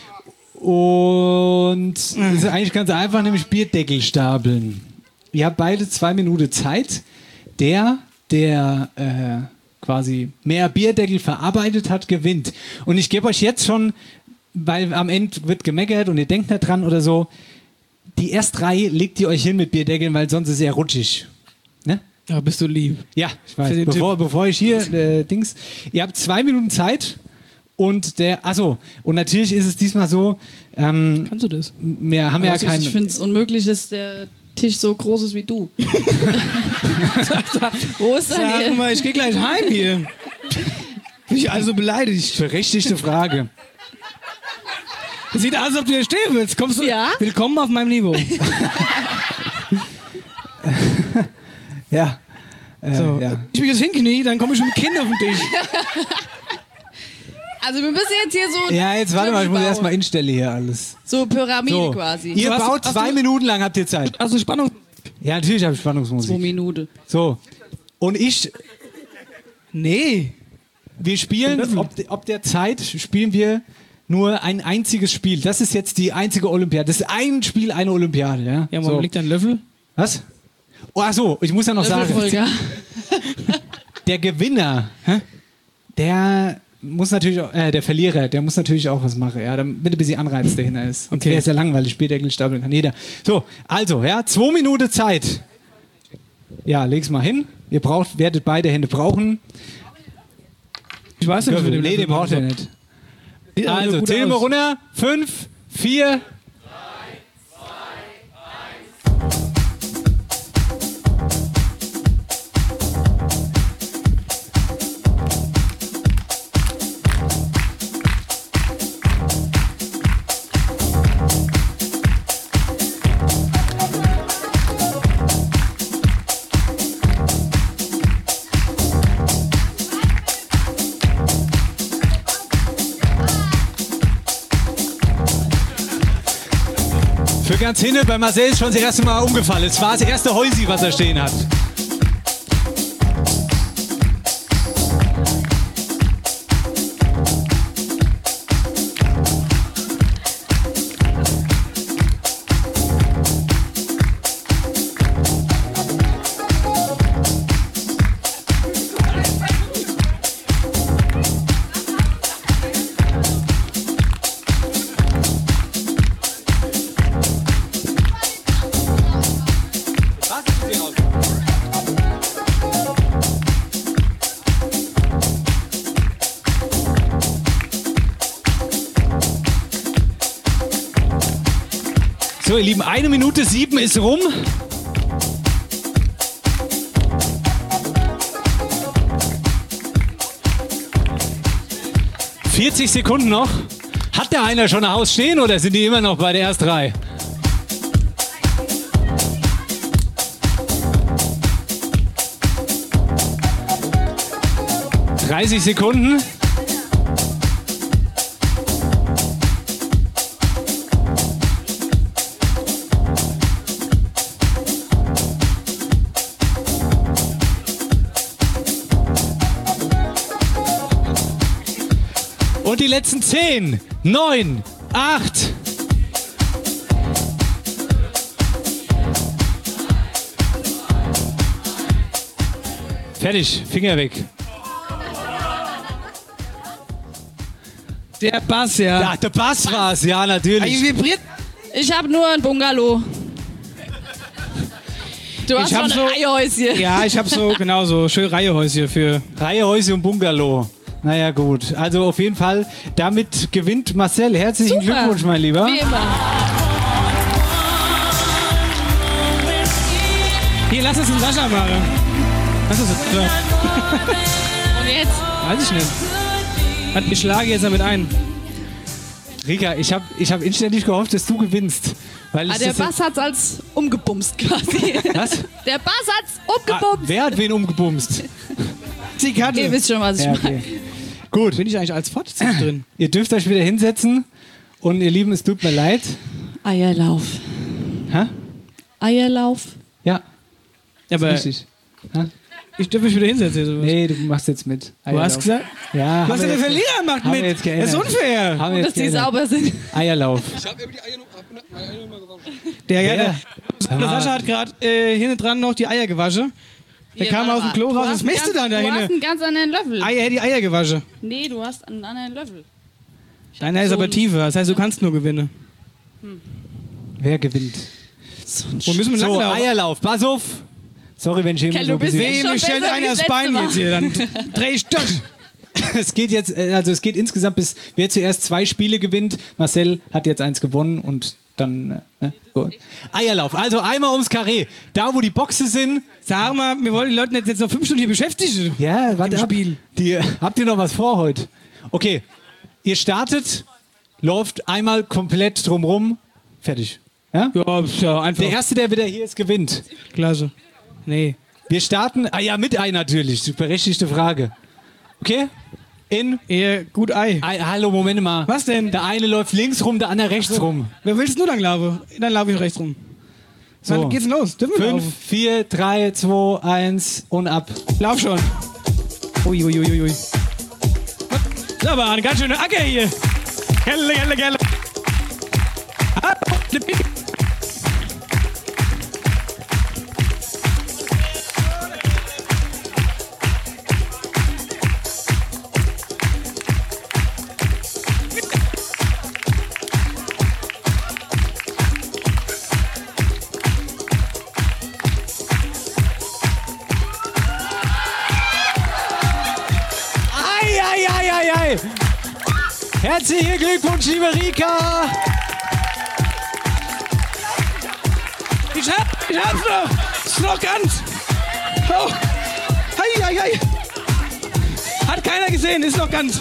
[SPEAKER 6] Und es ist eigentlich ganz einfach, nämlich Bierdeckel stapeln. Ihr habt beide 2 Minuten Zeit. Der quasi mehr Bierdeckel verarbeitet hat, gewinnt. Und ich gebe euch jetzt schon, weil am Ende wird gemeckert und ihr denkt nicht dran oder so, die erste Reihe legt ihr euch hin mit Bierdeckeln, weil sonst ist er rutschig. Ne?
[SPEAKER 2] Ja, bist du lieb.
[SPEAKER 6] Ja, ich weiß.
[SPEAKER 2] Für den
[SPEAKER 6] Bevor ich hier Dings. Ihr habt 2 Minuten Zeit und und natürlich ist es diesmal so,
[SPEAKER 2] Kannst du das?
[SPEAKER 6] wir haben ja
[SPEAKER 9] Also
[SPEAKER 6] keinen.
[SPEAKER 9] ich finde es unmöglich, dass der Tisch so groß ist wie du. Wo ist denn
[SPEAKER 2] Sag
[SPEAKER 9] hier?
[SPEAKER 2] mal, ich gehe gleich heim hier. Bin ich also beleidigt.
[SPEAKER 6] Berechtigte Frage.
[SPEAKER 2] Sieht aus, als ob du hier stehen willst. Kommst du?
[SPEAKER 9] Ja?
[SPEAKER 2] Willkommen auf meinem Niveau.
[SPEAKER 6] Ja.
[SPEAKER 2] So,
[SPEAKER 6] ja.
[SPEAKER 2] ich mich jetzt hinknie, dann komme ich mit dem Kind auf den Tisch.
[SPEAKER 9] Also wir müssen jetzt hier so...
[SPEAKER 6] Ja, jetzt warte mal, ich muss
[SPEAKER 9] bauen.
[SPEAKER 6] erstmal instellen hier alles.
[SPEAKER 9] So Pyramide
[SPEAKER 6] So,
[SPEAKER 9] quasi.
[SPEAKER 6] ihr
[SPEAKER 2] Du hast-
[SPEAKER 6] baut
[SPEAKER 2] hast
[SPEAKER 6] 2
[SPEAKER 2] du-
[SPEAKER 6] Minuten lang, habt ihr Zeit.
[SPEAKER 2] Also Spannung.
[SPEAKER 6] Ja, natürlich habe ich
[SPEAKER 9] 2
[SPEAKER 6] Spannungsmusik.
[SPEAKER 9] Minuten.
[SPEAKER 6] So. Und ich.
[SPEAKER 2] Nee.
[SPEAKER 6] wir spielen, ob der Zeit spielen wir nur ein einziges Spiel. Das ist jetzt die einzige Olympiade. Das ist ein Spiel, eine Olympiade. Ja,
[SPEAKER 2] ja, wo liegt ein Löffel?
[SPEAKER 6] Was? Oh, ach so, ich muss ja noch sagen, der Gewinner, der muss natürlich auch, der Verlierer, der muss natürlich auch was machen, ja, damit ein bisschen Anreiz dahinter ist. Okay. Der ist ja langweilig, Spieldecken stapeln kann jeder. So, also, ja, 2 Minuten Zeit. Ja, leg's mal hin. Ihr werdet beide Hände brauchen.
[SPEAKER 2] Ich weiß nicht,
[SPEAKER 6] nee, den braucht ihr nicht. Also, zählen wir runter. 5, 4... Für ganz hinten, bei Marcel ist schon das erste Mal umgefallen. Es war das erste Häusi, was er stehen hat. So, ihr Lieben, 1 Minute 7 ist rum. ...40 Sekunden noch. Hat der einer schon ein Haus stehen oder sind die immer noch bei der ersten Reihe? ...30 Sekunden. Und die letzten 10, 9, 8. Fertig, Finger weg.
[SPEAKER 2] Der Bass, ja.
[SPEAKER 6] Ja, der Bass war's, ja, natürlich.
[SPEAKER 9] Vibriert. Ich habe nur ein Bungalow. Du hast schon ein Reihehäuschen.
[SPEAKER 2] Ja, ich habe so, genau so, schön Reihehäuschen für...
[SPEAKER 6] Reihehäuschen und Bungalow. Naja, gut. Also auf jeden Fall, damit gewinnt Marcel. Herzlichen Glückwunsch, mein Lieber.
[SPEAKER 9] Wie immer.
[SPEAKER 2] Hier, lass uns einen Sascha machen. Was ist das?
[SPEAKER 9] Und jetzt?
[SPEAKER 2] Weiß ich nicht. Ich schlage jetzt damit ein.
[SPEAKER 6] Rika, ich hab inständig gehofft, dass du gewinnst. Weil
[SPEAKER 9] der Bass hat's als umgebumst quasi.
[SPEAKER 6] Was?
[SPEAKER 9] Der Bass hat's umgebumst.
[SPEAKER 6] Wer hat wen umgebumst?
[SPEAKER 2] Sie Karte.
[SPEAKER 9] Ihr wisst schon, was ich meine.
[SPEAKER 6] Gut.
[SPEAKER 2] Bin ich eigentlich als Fortsetzung drin?
[SPEAKER 6] Ihr dürft euch wieder hinsetzen. Und ihr Lieben, es tut mir leid.
[SPEAKER 9] Eierlauf.
[SPEAKER 6] Hä?
[SPEAKER 9] Eierlauf.
[SPEAKER 6] Ja.
[SPEAKER 2] Aber
[SPEAKER 6] richtig. Hä?
[SPEAKER 2] Ich dürfte mich wieder hinsetzen. Oder was?
[SPEAKER 6] Nee, du machst jetzt mit.
[SPEAKER 2] Du hast gesagt?
[SPEAKER 6] Ja.
[SPEAKER 2] Du hast ja der Verlierer macht mit. Das ist unfair.
[SPEAKER 9] Gut, dass die sauber sind.
[SPEAKER 6] Eierlauf.
[SPEAKER 11] Ich habe immer die Eier noch
[SPEAKER 2] Der Sascha hat gerade hinten dran noch die Eier gewaschen. Der kam aus dem Klo raus. Was misst du dann da hinten?
[SPEAKER 9] Du hast einen ganz anderen Löffel.
[SPEAKER 2] Die Eier gewaschen.
[SPEAKER 9] Nee, du hast einen anderen Löffel.
[SPEAKER 2] Deiner ist aber tiefer. Das heißt, du kannst nur gewinnen.
[SPEAKER 6] Wer gewinnt?
[SPEAKER 2] Wo müssen wir
[SPEAKER 6] So,
[SPEAKER 2] langlaufen?
[SPEAKER 6] Eierlauf. Pass auf. Sorry, wenn ich
[SPEAKER 9] Kell, du bist
[SPEAKER 2] Wem
[SPEAKER 9] schon
[SPEAKER 2] stellt
[SPEAKER 9] besser
[SPEAKER 2] einer
[SPEAKER 9] wie
[SPEAKER 2] das
[SPEAKER 9] das
[SPEAKER 2] Bein
[SPEAKER 9] letzte
[SPEAKER 2] jetzt hier? Dann dreh ich durch.
[SPEAKER 6] Es geht jetzt, also es geht insgesamt bis, wer zuerst 2 Spiele gewinnt. Marcel hat jetzt 1 gewonnen und dann, gut. Eierlauf. Also einmal ums Karree. Da, wo die Boxen sind.
[SPEAKER 2] Sag mal, wir wollen die Leute jetzt noch 5 Stunden hier beschäftigen.
[SPEAKER 6] Ja, warte
[SPEAKER 2] Im
[SPEAKER 6] ab.
[SPEAKER 2] Spiel.
[SPEAKER 6] Habt ihr noch was vor heute? Okay. Ihr startet, läuft einmal komplett drumrum. Fertig. Ja?
[SPEAKER 2] Ja, einfach.
[SPEAKER 6] Der Erste, der wieder hier ist, gewinnt.
[SPEAKER 2] Klasse. Nee.
[SPEAKER 6] Wir starten, mit Ei natürlich. Berechtigte Frage. Okay?
[SPEAKER 2] Gut Ei.
[SPEAKER 6] Hallo, Moment mal.
[SPEAKER 2] Was denn?
[SPEAKER 6] Der eine läuft links rum, der andere rechts rum.
[SPEAKER 2] Wer willst du lang laufen? Dann laufe ich rechts rum.
[SPEAKER 6] So.
[SPEAKER 2] Dann geht's los.
[SPEAKER 6] 5, 4, 3, 2, 1 und ab.
[SPEAKER 2] Lauf schon. Ui.
[SPEAKER 8] Das ist aber eine ganz schöne Acker hier. Gelle.
[SPEAKER 6] Herzlichen Glückwunsch, liebe Rika!
[SPEAKER 8] Ich hab's noch! Ist noch ganz! Oh! Hei! Hat keiner gesehen, ist noch ganz!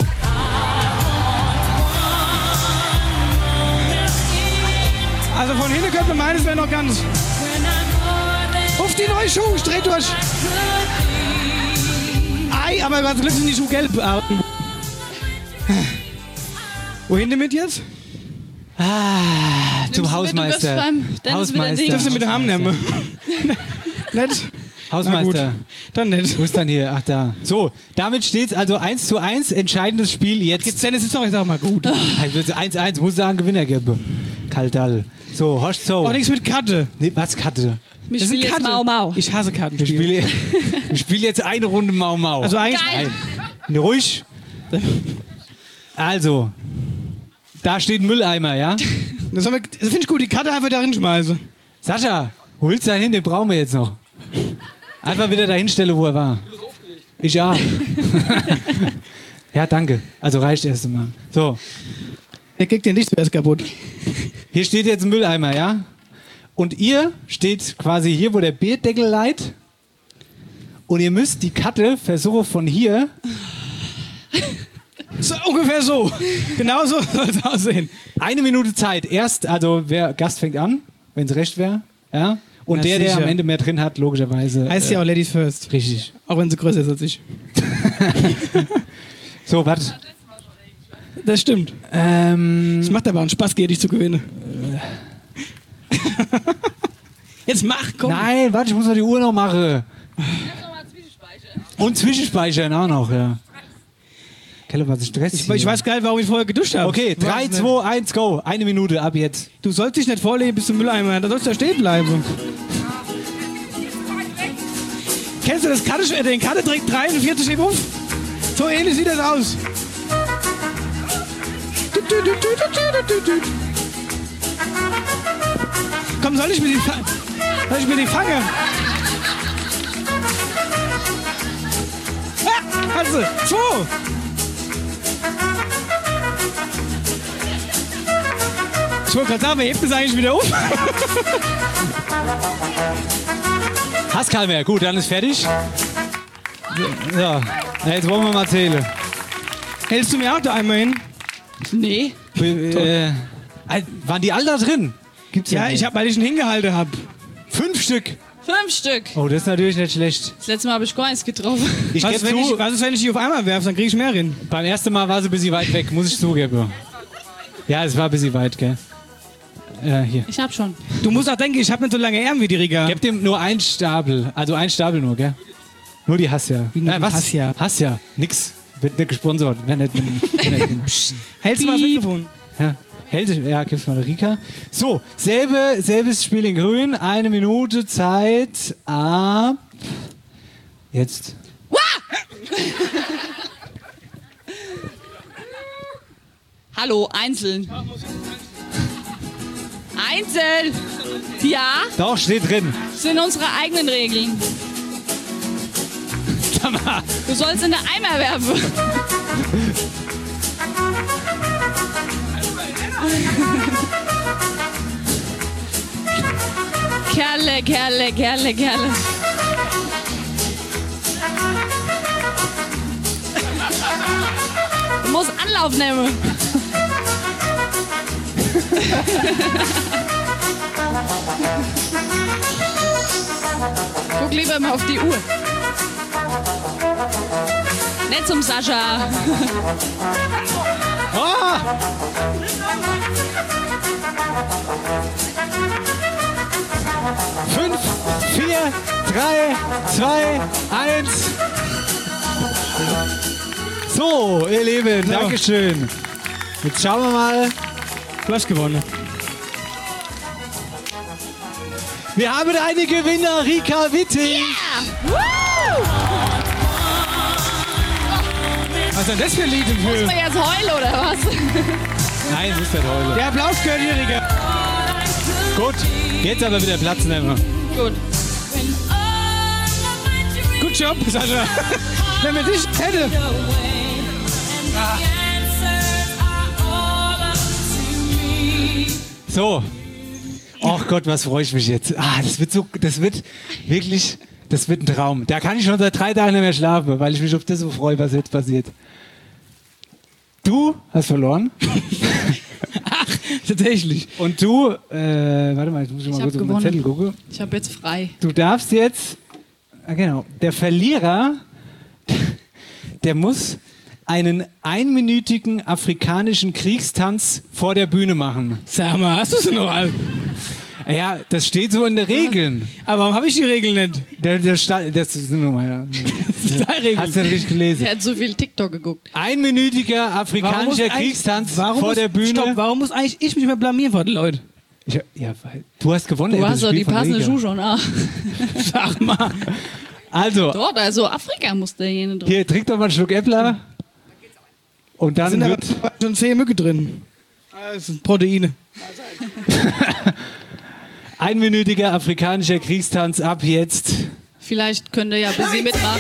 [SPEAKER 8] Also von hinten könnte man meinen, es wäre noch ganz. Auf die neue Schuhe, dreht durch! Ei, aber was Glück sind die Schuhe gelb. Wohin damit jetzt?
[SPEAKER 6] Zum Hausmeister. Hausmeister.
[SPEAKER 8] Darfst du mit haben nehmen? Nett.
[SPEAKER 6] Hausmeister.
[SPEAKER 8] Dann nett.
[SPEAKER 6] Wo ist dann hier? Ach, da. So, damit steht's also 1:1. Entscheidendes Spiel jetzt.
[SPEAKER 8] Jetzt Dennis ist doch, ich sag mal, gut.
[SPEAKER 6] 1:1. Muss sagen, Gewinner geben. Kaldall. So, Horst so.
[SPEAKER 8] Oh, nichts mit Karte.
[SPEAKER 6] Nee, was Karte?
[SPEAKER 9] Ich spiele jetzt Mau.
[SPEAKER 8] Ich hasse Kartenspiele.
[SPEAKER 6] Ich spiele jetzt eine Runde Mau.
[SPEAKER 8] Also eigentlich...
[SPEAKER 6] Nee, ruhig. Also... Da steht ein Mülleimer, ja?
[SPEAKER 8] Das finde ich gut, die Karte einfach darin schmeißen.
[SPEAKER 6] Sascha, wo willst du da hin? Den brauchen wir jetzt noch. Einfach wieder dahin stellen, wo er war. Ich ja. Ja, danke. Also reicht erst mal. So.
[SPEAKER 8] Er kriegt den nicht zuerst kaputt.
[SPEAKER 6] Hier steht jetzt ein Mülleimer, ja? Und ihr steht quasi hier, wo der Bierdeckel leiht. Und ihr müsst die Karte versuchen von hier...
[SPEAKER 8] So, ungefähr so. Genau so soll es aussehen.
[SPEAKER 6] 1 Minute Zeit. Erst, also wer Gast fängt an, wenn es recht wäre. Ja? Und
[SPEAKER 8] Na,
[SPEAKER 6] der
[SPEAKER 8] sicher.
[SPEAKER 6] am Ende mehr drin hat, logischerweise.
[SPEAKER 8] Heißt ja auch Ladies First.
[SPEAKER 6] Richtig.
[SPEAKER 8] Auch wenn sie größer ist als ich.
[SPEAKER 6] So, was?
[SPEAKER 8] Das stimmt. Es macht aber auch einen Spaß, dich zu gewinnen. Jetzt mach, komm.
[SPEAKER 6] Nein, warte, ich muss noch die Uhr noch machen. Und zwischenspeichern auch noch, ja. Keller, was ist Stress?
[SPEAKER 8] Ich weiß gar nicht, warum ich vorher geduscht habe.
[SPEAKER 6] Okay, 3, 2, 1, go. 1 Minute ab jetzt.
[SPEAKER 8] Du sollst dich nicht vorlegen bis zum Mülleimer, da sollst du da stehen bleiben. Kennst du das den Kartentrick 43 steht auf? So ähnlich sieht das aus. Komm, soll ich mir die fangen? Also, 2. Ich wollte gerade sagen, wer hebt das eigentlich wieder auf?
[SPEAKER 6] Hast keinen mehr. Gut, dann ist fertig. So, jetzt wollen wir mal zählen.
[SPEAKER 8] Hältst du mir auch da einmal hin?
[SPEAKER 9] Nee.
[SPEAKER 6] Waren die alle da drin?
[SPEAKER 8] Gibt's ja, weil ich ihn hingehalten habe.
[SPEAKER 6] 5 Stück.
[SPEAKER 9] 5 Stück.
[SPEAKER 6] Oh, das ist natürlich nicht schlecht.
[SPEAKER 9] Das letzte Mal habe ich gar nichts getroffen.
[SPEAKER 8] Was ist, wenn ich die auf einmal werfe? Dann kriege ich mehr hin.
[SPEAKER 6] Beim ersten Mal war sie ein bisschen weit weg, muss ich zugeben. Ja, es war ein bisschen weit, gell? Hier.
[SPEAKER 9] Ich hab schon.
[SPEAKER 8] Du musst auch denken, ich habe nicht so lange Ärmel wie die Riga.
[SPEAKER 6] Gib dem nur einen Stapel. Also einen Stapel nur, gell? Nur die Hassia.
[SPEAKER 8] Was? Hassia.
[SPEAKER 6] Hassia. Nix. Wird nicht gesponsert. Hältst
[SPEAKER 8] du mal das Mikrofon?
[SPEAKER 6] Ja. Ja, gib's mal der Rika. So, selbes Spiel in Grün. 1 Minute Zeit ab. Jetzt.
[SPEAKER 9] Hallo, einzeln. Einzeln! Ja?
[SPEAKER 6] Doch, steht drin.
[SPEAKER 9] Das sind unsere eigenen Regeln. Du sollst in den Eimer werfen. Kerle. Du musst Anlauf nehmen. Guck lieber mal auf die Uhr. Nicht zum Sascha.
[SPEAKER 6] Oh! Fünf, 4, 3, 2, 1. So, So, ihr Lieben, Dankeschön. Jetzt schauen wir mal.
[SPEAKER 2] Du hast gewonnen.
[SPEAKER 6] Wir haben eine Gewinner, Rika Witting.
[SPEAKER 2] Was ist denn das für ein Lied im
[SPEAKER 9] Muss
[SPEAKER 2] Film?
[SPEAKER 9] man jetzt heulen oder was?
[SPEAKER 6] Nein, das ist der Heuler.
[SPEAKER 2] Der Applaus gehört hier, Rika.
[SPEAKER 6] Gut, jetzt aber wieder Platz nehmen.
[SPEAKER 9] Gut.
[SPEAKER 2] Gut Job, Sascha. Wenn wir dich hätte.
[SPEAKER 6] So. Ach Gott, was freue ich mich jetzt. Das wird ein Traum. Da kann ich schon seit 3 Tagen nicht mehr schlafen, weil ich mich auf das so freue, was jetzt passiert. Du hast verloren.
[SPEAKER 2] Ach, tatsächlich.
[SPEAKER 6] Und du, warte mal, ich muss schon mal kurz auf den Zettel gucken.
[SPEAKER 9] Ich habe jetzt frei.
[SPEAKER 6] Du darfst jetzt, genau, der Verlierer, der muss einen 1-minütigen afrikanischen Kriegstanz vor der Bühne machen.
[SPEAKER 2] Sag mal, hast du es noch all?
[SPEAKER 6] Ja, das steht so in den Regeln.
[SPEAKER 2] Aber warum habe ich die Regeln nicht?
[SPEAKER 6] Das ist nur mal. Hast du nicht richtig gelesen?
[SPEAKER 9] Er hat so viel TikTok geguckt.
[SPEAKER 6] 1-minütiger afrikanischer Kriegstanz vor der Bühne.
[SPEAKER 2] Stopp, warum muss eigentlich ich mich mal blamieren vor den Leuten?
[SPEAKER 6] Weil du hast gewonnen.
[SPEAKER 9] Du hast doch die passende Schuhe schon an.
[SPEAKER 2] Sag mal.
[SPEAKER 6] Also.
[SPEAKER 9] Dort, also Afrika muss derjenige drin.
[SPEAKER 6] Hier, trink doch mal einen Schluck Äppler. Und dann
[SPEAKER 2] sind
[SPEAKER 6] wird
[SPEAKER 2] da schon 10 Mücke drin. Das sind Proteine.
[SPEAKER 6] 1-minütiger afrikanischer Kriegstanz ab jetzt.
[SPEAKER 9] Vielleicht könnt ihr ja ein bisschen mitmachen.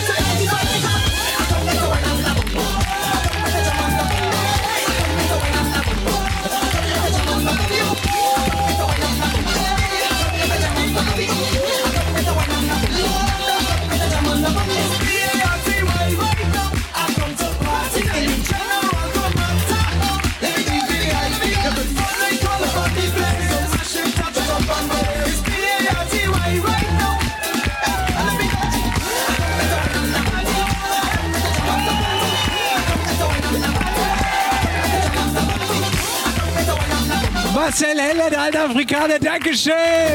[SPEAKER 6] Marcel Heller, der alte Afrikaner, Dankeschön!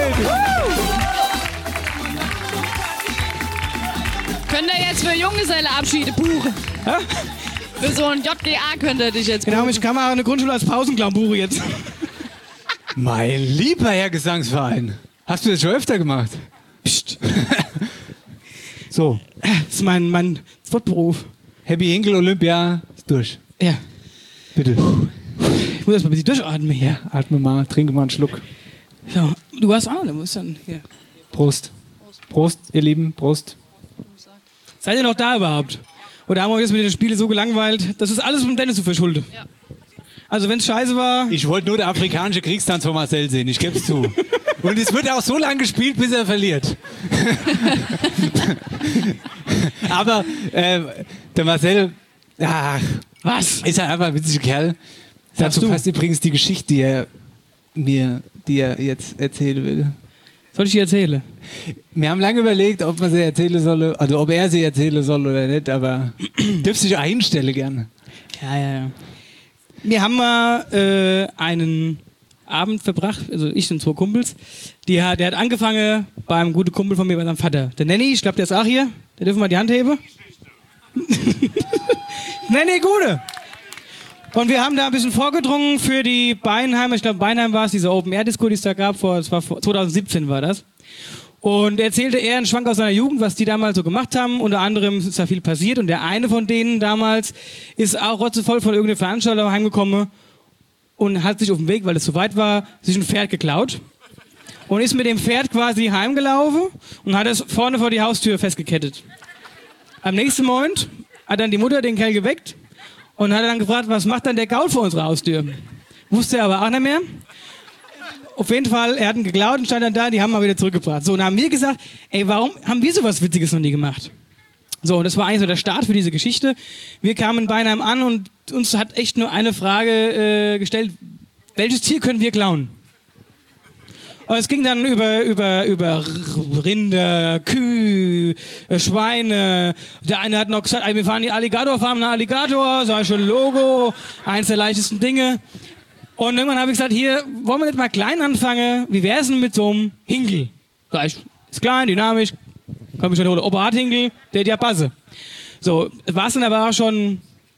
[SPEAKER 9] Könnt ihr jetzt für Junggesellenabschiede buchen? Für so ein JGA könnt ihr dich jetzt buchen.
[SPEAKER 2] Genau, ich kann mal eine Grundschule als Pausenclown buchen jetzt.
[SPEAKER 6] Mein lieber Herr Gesangsverein, hast du das schon öfter gemacht?
[SPEAKER 2] Psst.
[SPEAKER 6] So.
[SPEAKER 2] Das ist mein Sportberuf.
[SPEAKER 6] Happy Hinkel Olympia ist durch.
[SPEAKER 2] Ja.
[SPEAKER 6] Bitte.
[SPEAKER 2] Ich muss erst mal ein bisschen durchatmen hier.
[SPEAKER 6] Ja, atme mal, trinke mal einen Schluck.
[SPEAKER 2] So, du hast auch, du musst dann hier.
[SPEAKER 6] Prost. Prost, ihr Lieben, Prost.
[SPEAKER 2] Seid ihr noch da überhaupt? Oder haben wir jetzt mit den Spielen so gelangweilt? Das ist alles vom Dennis zu verschulden. Ja. Also wenn es scheiße war...
[SPEAKER 6] Ich wollte nur der afrikanische Kriegstanz von Marcel sehen, ich gebe es zu. Und es wird auch so lange gespielt, bis er verliert. Aber der Marcel, ach,
[SPEAKER 2] was?
[SPEAKER 6] Ist er einfach ein witziger Kerl. Dazu passt übrigens die Geschichte, die er jetzt erzählen will.
[SPEAKER 2] Soll ich die erzählen?
[SPEAKER 6] Wir haben lange überlegt, ob man sie erzählen soll, also ob er sie erzählen soll oder nicht, aber dürfst dich einstellen gerne.
[SPEAKER 2] Ja. Wir haben mal einen Abend verbracht, also ich und 2 Kumpels. Der hat angefangen bei einem guten Kumpel von mir, bei seinem Vater. Der Nenni, ich glaube, der ist auch hier. Der dürfen mal die Hand heben. Nenni, Gute! Und wir haben da ein bisschen vorgedrungen für die Beinheimer. Ich glaube, Beinheim war es, diese Open-Air-Disco, die es da gab. 2017 war das. Und erzählte er einen Schwank aus seiner Jugend, was die damals so gemacht haben. Unter anderem ist da viel passiert. Und der eine von denen damals ist auch rotzevoll von irgendeiner Veranstaltung heimgekommen und hat sich auf dem Weg, weil es zu weit war, sich ein Pferd geklaut. Und ist mit dem Pferd quasi heimgelaufen und hat es vorne vor die Haustür festgekettet. Am nächsten Moment hat dann die Mutter den Kerl geweckt und hat dann gefragt, was macht dann der Gaul vor unserer Haustür? Wusste er aber auch nicht mehr. Auf jeden Fall, er hat ihn geklaut und stand dann da, die haben mal wieder zurückgebracht. So, und dann haben wir gesagt, ey, warum haben wir sowas Witziges noch nie gemacht? So, und das war eigentlich so der Start für diese Geschichte. Wir kamen in Beinheim an und uns hat echt nur eine Frage gestellt, welches Tier können wir klauen? Und es ging dann über Rinder, Kühe, Schweine. Der eine hat noch gesagt, ey, wir fahren die Alligatorfarm nach Alligator, sag ich schon, Logo, eins der leichtesten Dinge. Und irgendwann habe ich gesagt, hier, wollen wir nicht mal klein anfangen? Wie wär's denn mit so einem Hinkel? Gleich, ist klein, dynamisch, komm ich schon holen. Opa hat Hinkel, der hat ja Passe. So, war es dann aber auch schon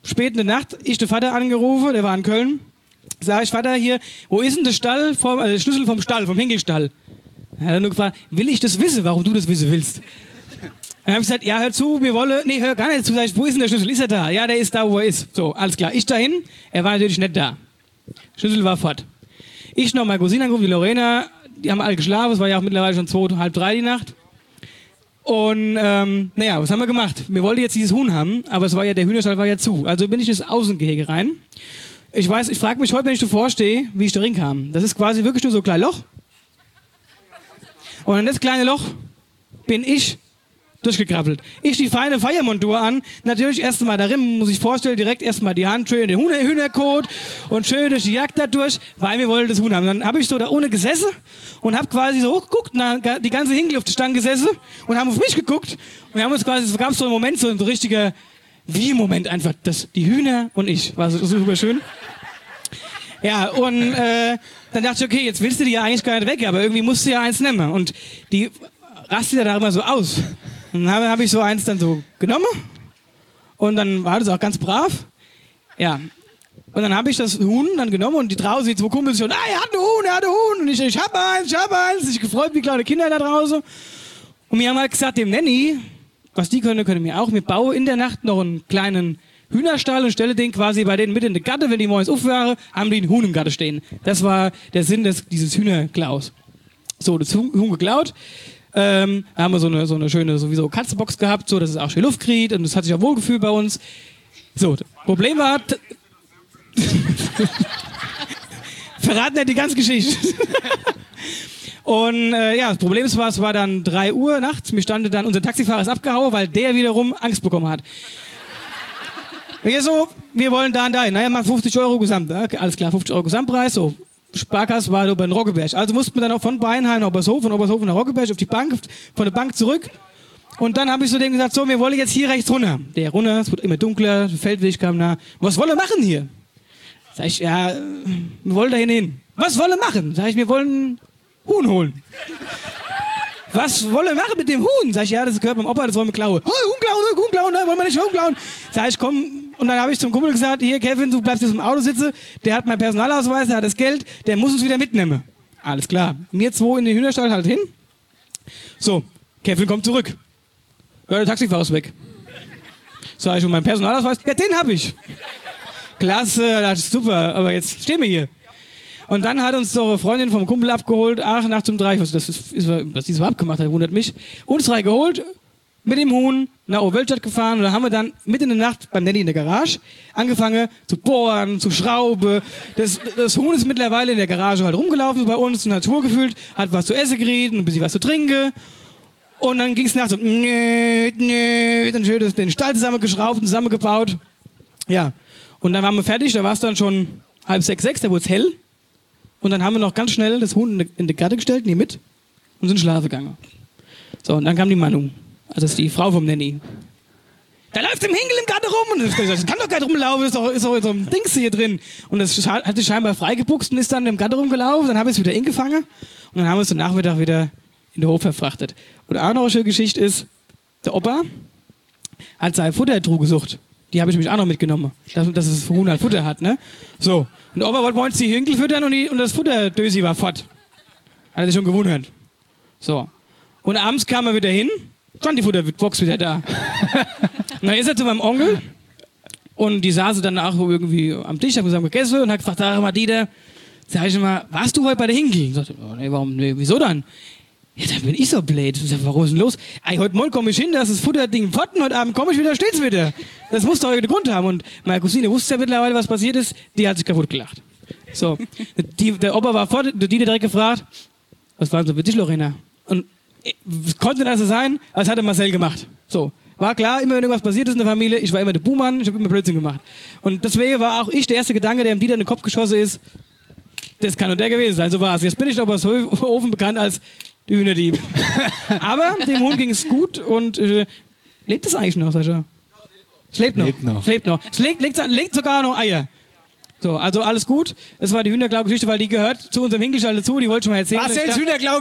[SPEAKER 8] spät in der Nacht, ich den Vater angerufen, der war in Köln. Sag ich, Vater, hier, wo ist denn der Schlüssel vom Stall, vom Hinkelstall? Er hat nur gefragt, will ich das wissen, warum du das wissen willst? Dann habe ich gesagt, ja, hör zu, hör gar nicht zu. Sag ich, wo ist denn der Schlüssel? Ist er da? Ja, der ist da, wo er ist. So, alles klar. Ich dahin, er war natürlich nicht da. Schlüssel war fort. Ich noch meine Cousine angerufen, die Lorena, die haben alle geschlafen, es war ja auch mittlerweile schon 2, halb 3 die Nacht. Und, was haben wir gemacht? Wir wollten jetzt dieses Huhn haben, aber der Hühnerstall war ja zu. Also bin ich ins Außengehege rein. Ich frage mich heute, wenn ich davor stehe, wie ich da rinkam. Das ist quasi wirklich nur so ein kleines Loch. Und in das kleine Loch bin ich durchgekrabbelt. Ich die feine Feiermontur an, natürlich erst mal darin, muss ich vorstellen, direkt erstmal die Hand schön in den Hühnerkot und schön durch die Jagd da durch, weil wir wollten das Huhn haben. Dann habe ich so da ohne gesessen und habe quasi so hochgeguckt, die ganze Hinkel auf der Stange gesessen und haben auf mich geguckt und wir haben uns quasi, es gab so einen Moment, so ein richtiger Wie-Moment einfach, die Hühner und ich, war so super schön. Ja, und dann dachte ich, okay, jetzt willst du die ja eigentlich gar nicht weg, aber irgendwie musst du ja eins nehmen und die rastet ja da immer so aus. Und dann habe ich so eins dann so genommen und dann war das auch ganz brav. Ja. Und dann habe ich das Huhn dann genommen und die draußen, die 2 Kumpels schon, er hat ein Huhn. Und ich hab eins. Ich gefreut wie kleine Kinder da draußen. Und wir haben halt gesagt, dem Nanny, was die können wir auch. Wir bauen in der Nacht noch einen kleinen Hühnerstall und stelle den quasi bei denen mit in die Gatte. Wenn die morgens aufwachen, haben die einen Huhn im Gatte stehen. Das war der Sinn dieses Hühnerklaus. So, das Huhn geklaut. Haben wir so eine schöne sowieso Katzenbox gehabt, so dass es auch schön Luft kriegt und es hat sich auch wohlgefühlt bei uns. So, das Problem war, verraten nicht die ganze Geschichte. Und das Problem ist, es war dann 3 Uhr nachts, mir stand dann, unser Taxifahrer ist abgehauen, weil der wiederum Angst bekommen hat. Ja, so, wir wollen da und dahin. Naja, mal 50 € Gesamt. Okay, alles klar, 50 € Gesamtpreis, so. Sparkasse war über den Roggeberg. Also mussten wir dann auch von Beinheim nach Obershofen, von Obershofen nach Roggeberg auf die Bank, von der Bank zurück. Und dann habe ich zu dem gesagt, so, wir wollen jetzt hier rechts runter. Der runter, es wird immer dunkler, der Feldweg kam nah. Was wollen wir machen hier? Sag ich, ja, wir wollen da hin. Was wollen wir machen? Sag ich, wir wollen Huhn holen. Was wollen wir machen mit dem Huhn? Sag ich, ja, das gehört beim Opa, das wollen wir klauen. Oh, Huhn klauen, ne? Wollen wir nicht Huhn klauen? Sag ich, komm. Und dann habe ich zum Kumpel gesagt, hier, Kevin, du bleibst jetzt im Auto sitzen. Der hat meinen Personalausweis, der hat das Geld, der muss uns wieder mitnehmen. Alles klar. Wir 2 in den Hühnerstall halt hin. So, Kevin kommt zurück. Ja, der Taxifahrer ist weg. Sag ich, und mein Personalausweis? Ja, den habe ich. Klasse, das ist super, aber jetzt stehen wir hier. Und dann hat uns so eine Freundin vom Kumpel abgeholt, nachts um 3, was die so abgemacht hat, wundert mich. Uns 3 geholt, mit dem Huhn nach Oberwölstadt gefahren und da haben wir dann mitten in der Nacht beim Nanny in der Garage angefangen zu bohren, zu schrauben. Das Huhn ist mittlerweile in der Garage halt rumgelaufen bei uns und hat Tour gefühlt, hat was zu essen gekriegt, ein bisschen was zu trinken. Und dann ging es nachts so, dann schön den Stall zusammengeschraubt und zusammengebaut. Ja, und dann waren wir fertig, da war es dann schon 5:30, 6, da wurde es hell. Und dann haben wir noch ganz schnell das Huhn in die Gatte gestellt, nie mit, und sind schlafen gegangen. So, und dann kam die Manu. Also das ist die Frau vom Nanny. Da läuft im Hinkel im Garten rum. Und ich gesagt, das kann doch gar nicht rumlaufen, ist doch in so einem Dings hier drin. Und das hat sich scheinbar freigebuchst und ist dann im Garten rumgelaufen. Dann habe ich es wieder eingefangen. Und dann haben wir es am Nachmittag wieder in den Hof verfrachtet. Und auch noch eine schöne Geschichte ist, der Opa hat seine Futtertruhe gesucht. Die habe ich mich auch noch mitgenommen. Dass es Huhn halt Futter hat, ne? So. Und der Opa wollte bei uns die Hinkel füttern und das Futterdösi war fort. Hat er sich schon gewundert. So. Und abends kam er wieder hin. Stand die Futterbox wieder da. Und dann ist er zu meinem Onkel und die saßen dann auch irgendwie am Tisch, haben zusammen gegessen und hat gefragt, sag mal, Dieter, sag ich mal, warst du heute bei der Hinkel? Ich sagte, oh, nee, warum, nee, wieso dann? Ja, dann bin ich so blöd. Ich sag, warum ist denn los? Ey, heute Morgen komme ich hin, das ist das Futterding fort und heute Abend komme ich wieder, steht's wieder. Das muss doch irgendeinen Grund haben. Und meine Cousine wusste ja mittlerweile, was passiert ist, die hat sich kaputt gelacht. So, der Opa war fort, der Dieter direkt gefragt, was war denn so für dich, Lorena? Und konnte das so sein, als hatte Marcel gemacht. So. War klar, immer wenn irgendwas passiert ist in der Familie, ich war immer der Buhmann, ich habe immer Blödsinn gemacht. Und deswegen war auch ich der erste Gedanke, der ihm Dieter in den Kopf geschossen ist, das kann nur der gewesen sein, so war es. Jetzt bin ich doch aus Ofen bekannt als der Hühnerdieb. Aber dem Hund ging es gut und lebt es eigentlich noch, Sascha? Es lebt noch. Es lebt noch. Es legt sogar noch Eier. So, also alles gut. Das war die Hühnerklau-Geschichte, weil die gehört zu unserem Hinkelstall dazu, die wollte ich schon mal erzählen.
[SPEAKER 1] Marcel's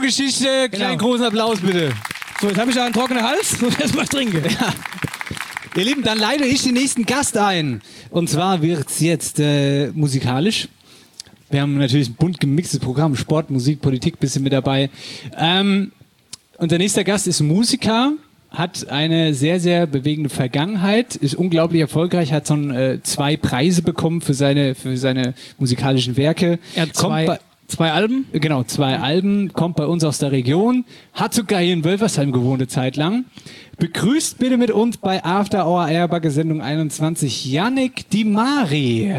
[SPEAKER 1] Hühnerklau-Geschichte, kleinen großen Applaus bitte.
[SPEAKER 8] So, jetzt habe ich da einen trockenen Hals, muss ich erst mal trinken.
[SPEAKER 1] Ja.
[SPEAKER 6] Ihr Lieben, dann leite ich den nächsten Gast ein. Und zwar wird es jetzt musikalisch. Wir haben natürlich ein bunt gemixtes Programm, Sport, Musik, Politik, bisschen mit dabei. Unser nächster Gast ist Musiker, hat eine sehr, sehr bewegende Vergangenheit, ist unglaublich erfolgreich, hat schon 2 Preise bekommen für seine musikalischen Werke.
[SPEAKER 8] Er hat zwei Alben?
[SPEAKER 6] Genau, 2 Alben, kommt bei uns aus der Region, hat sogar hier in Wölfersheim gewohnt eine Zeit lang. Begrüßt bitte mit uns bei After Hour Eierbacke Sendung 21 Yannick Dimari.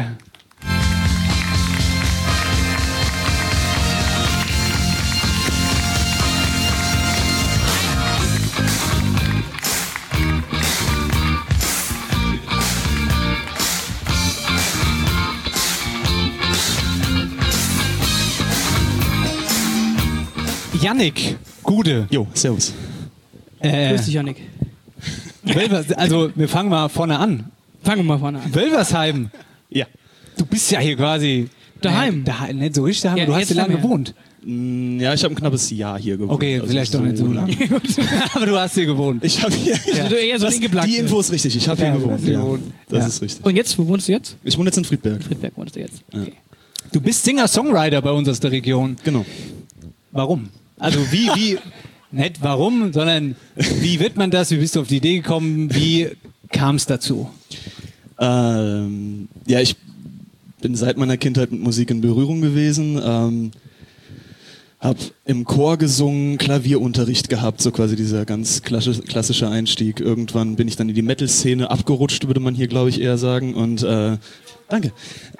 [SPEAKER 6] Yannick, Gude.
[SPEAKER 12] Jo, servus.
[SPEAKER 8] Grüß dich, Yannick.
[SPEAKER 6] Also, wir fangen mal vorne an.
[SPEAKER 8] Fangen wir mal vorne an.
[SPEAKER 6] Wölversheim.
[SPEAKER 12] Ja.
[SPEAKER 6] Du bist ja hier quasi
[SPEAKER 8] daheim.
[SPEAKER 6] Nicht so richtig daheim,
[SPEAKER 8] Ja,
[SPEAKER 6] du hast
[SPEAKER 8] jetzt
[SPEAKER 6] hier lange
[SPEAKER 8] haben wir.
[SPEAKER 6] gewohnt.
[SPEAKER 12] Ja, ich habe ein knappes Jahr hier gewohnt.
[SPEAKER 6] Okay,
[SPEAKER 12] Also
[SPEAKER 6] vielleicht doch nicht so lange. Aber du hast hier gewohnt.
[SPEAKER 12] Ich habe hier...
[SPEAKER 8] Also du eher so
[SPEAKER 12] Die Info ist richtig, ich habe hier gewohnt. Ja. Das ist richtig.
[SPEAKER 8] Und jetzt, wo wohnst du jetzt?
[SPEAKER 12] Ich wohne jetzt in Friedberg.
[SPEAKER 8] Friedberg wohnst du jetzt. Okay.
[SPEAKER 6] Du bist Singer-Songwriter bei uns aus der Region.
[SPEAKER 12] Genau.
[SPEAKER 6] Warum? Also wie nicht warum, sondern wie wird man das? Wie bist du auf die Idee gekommen? Wie kam es dazu?
[SPEAKER 12] Ja, ich bin seit meiner Kindheit mit Musik in Berührung gewesen. Hab im Chor gesungen, Klavierunterricht gehabt, so quasi dieser ganz klassische Einstieg. Irgendwann bin ich dann in die Metal-Szene abgerutscht, würde man hier, glaube ich, eher sagen. Und danke.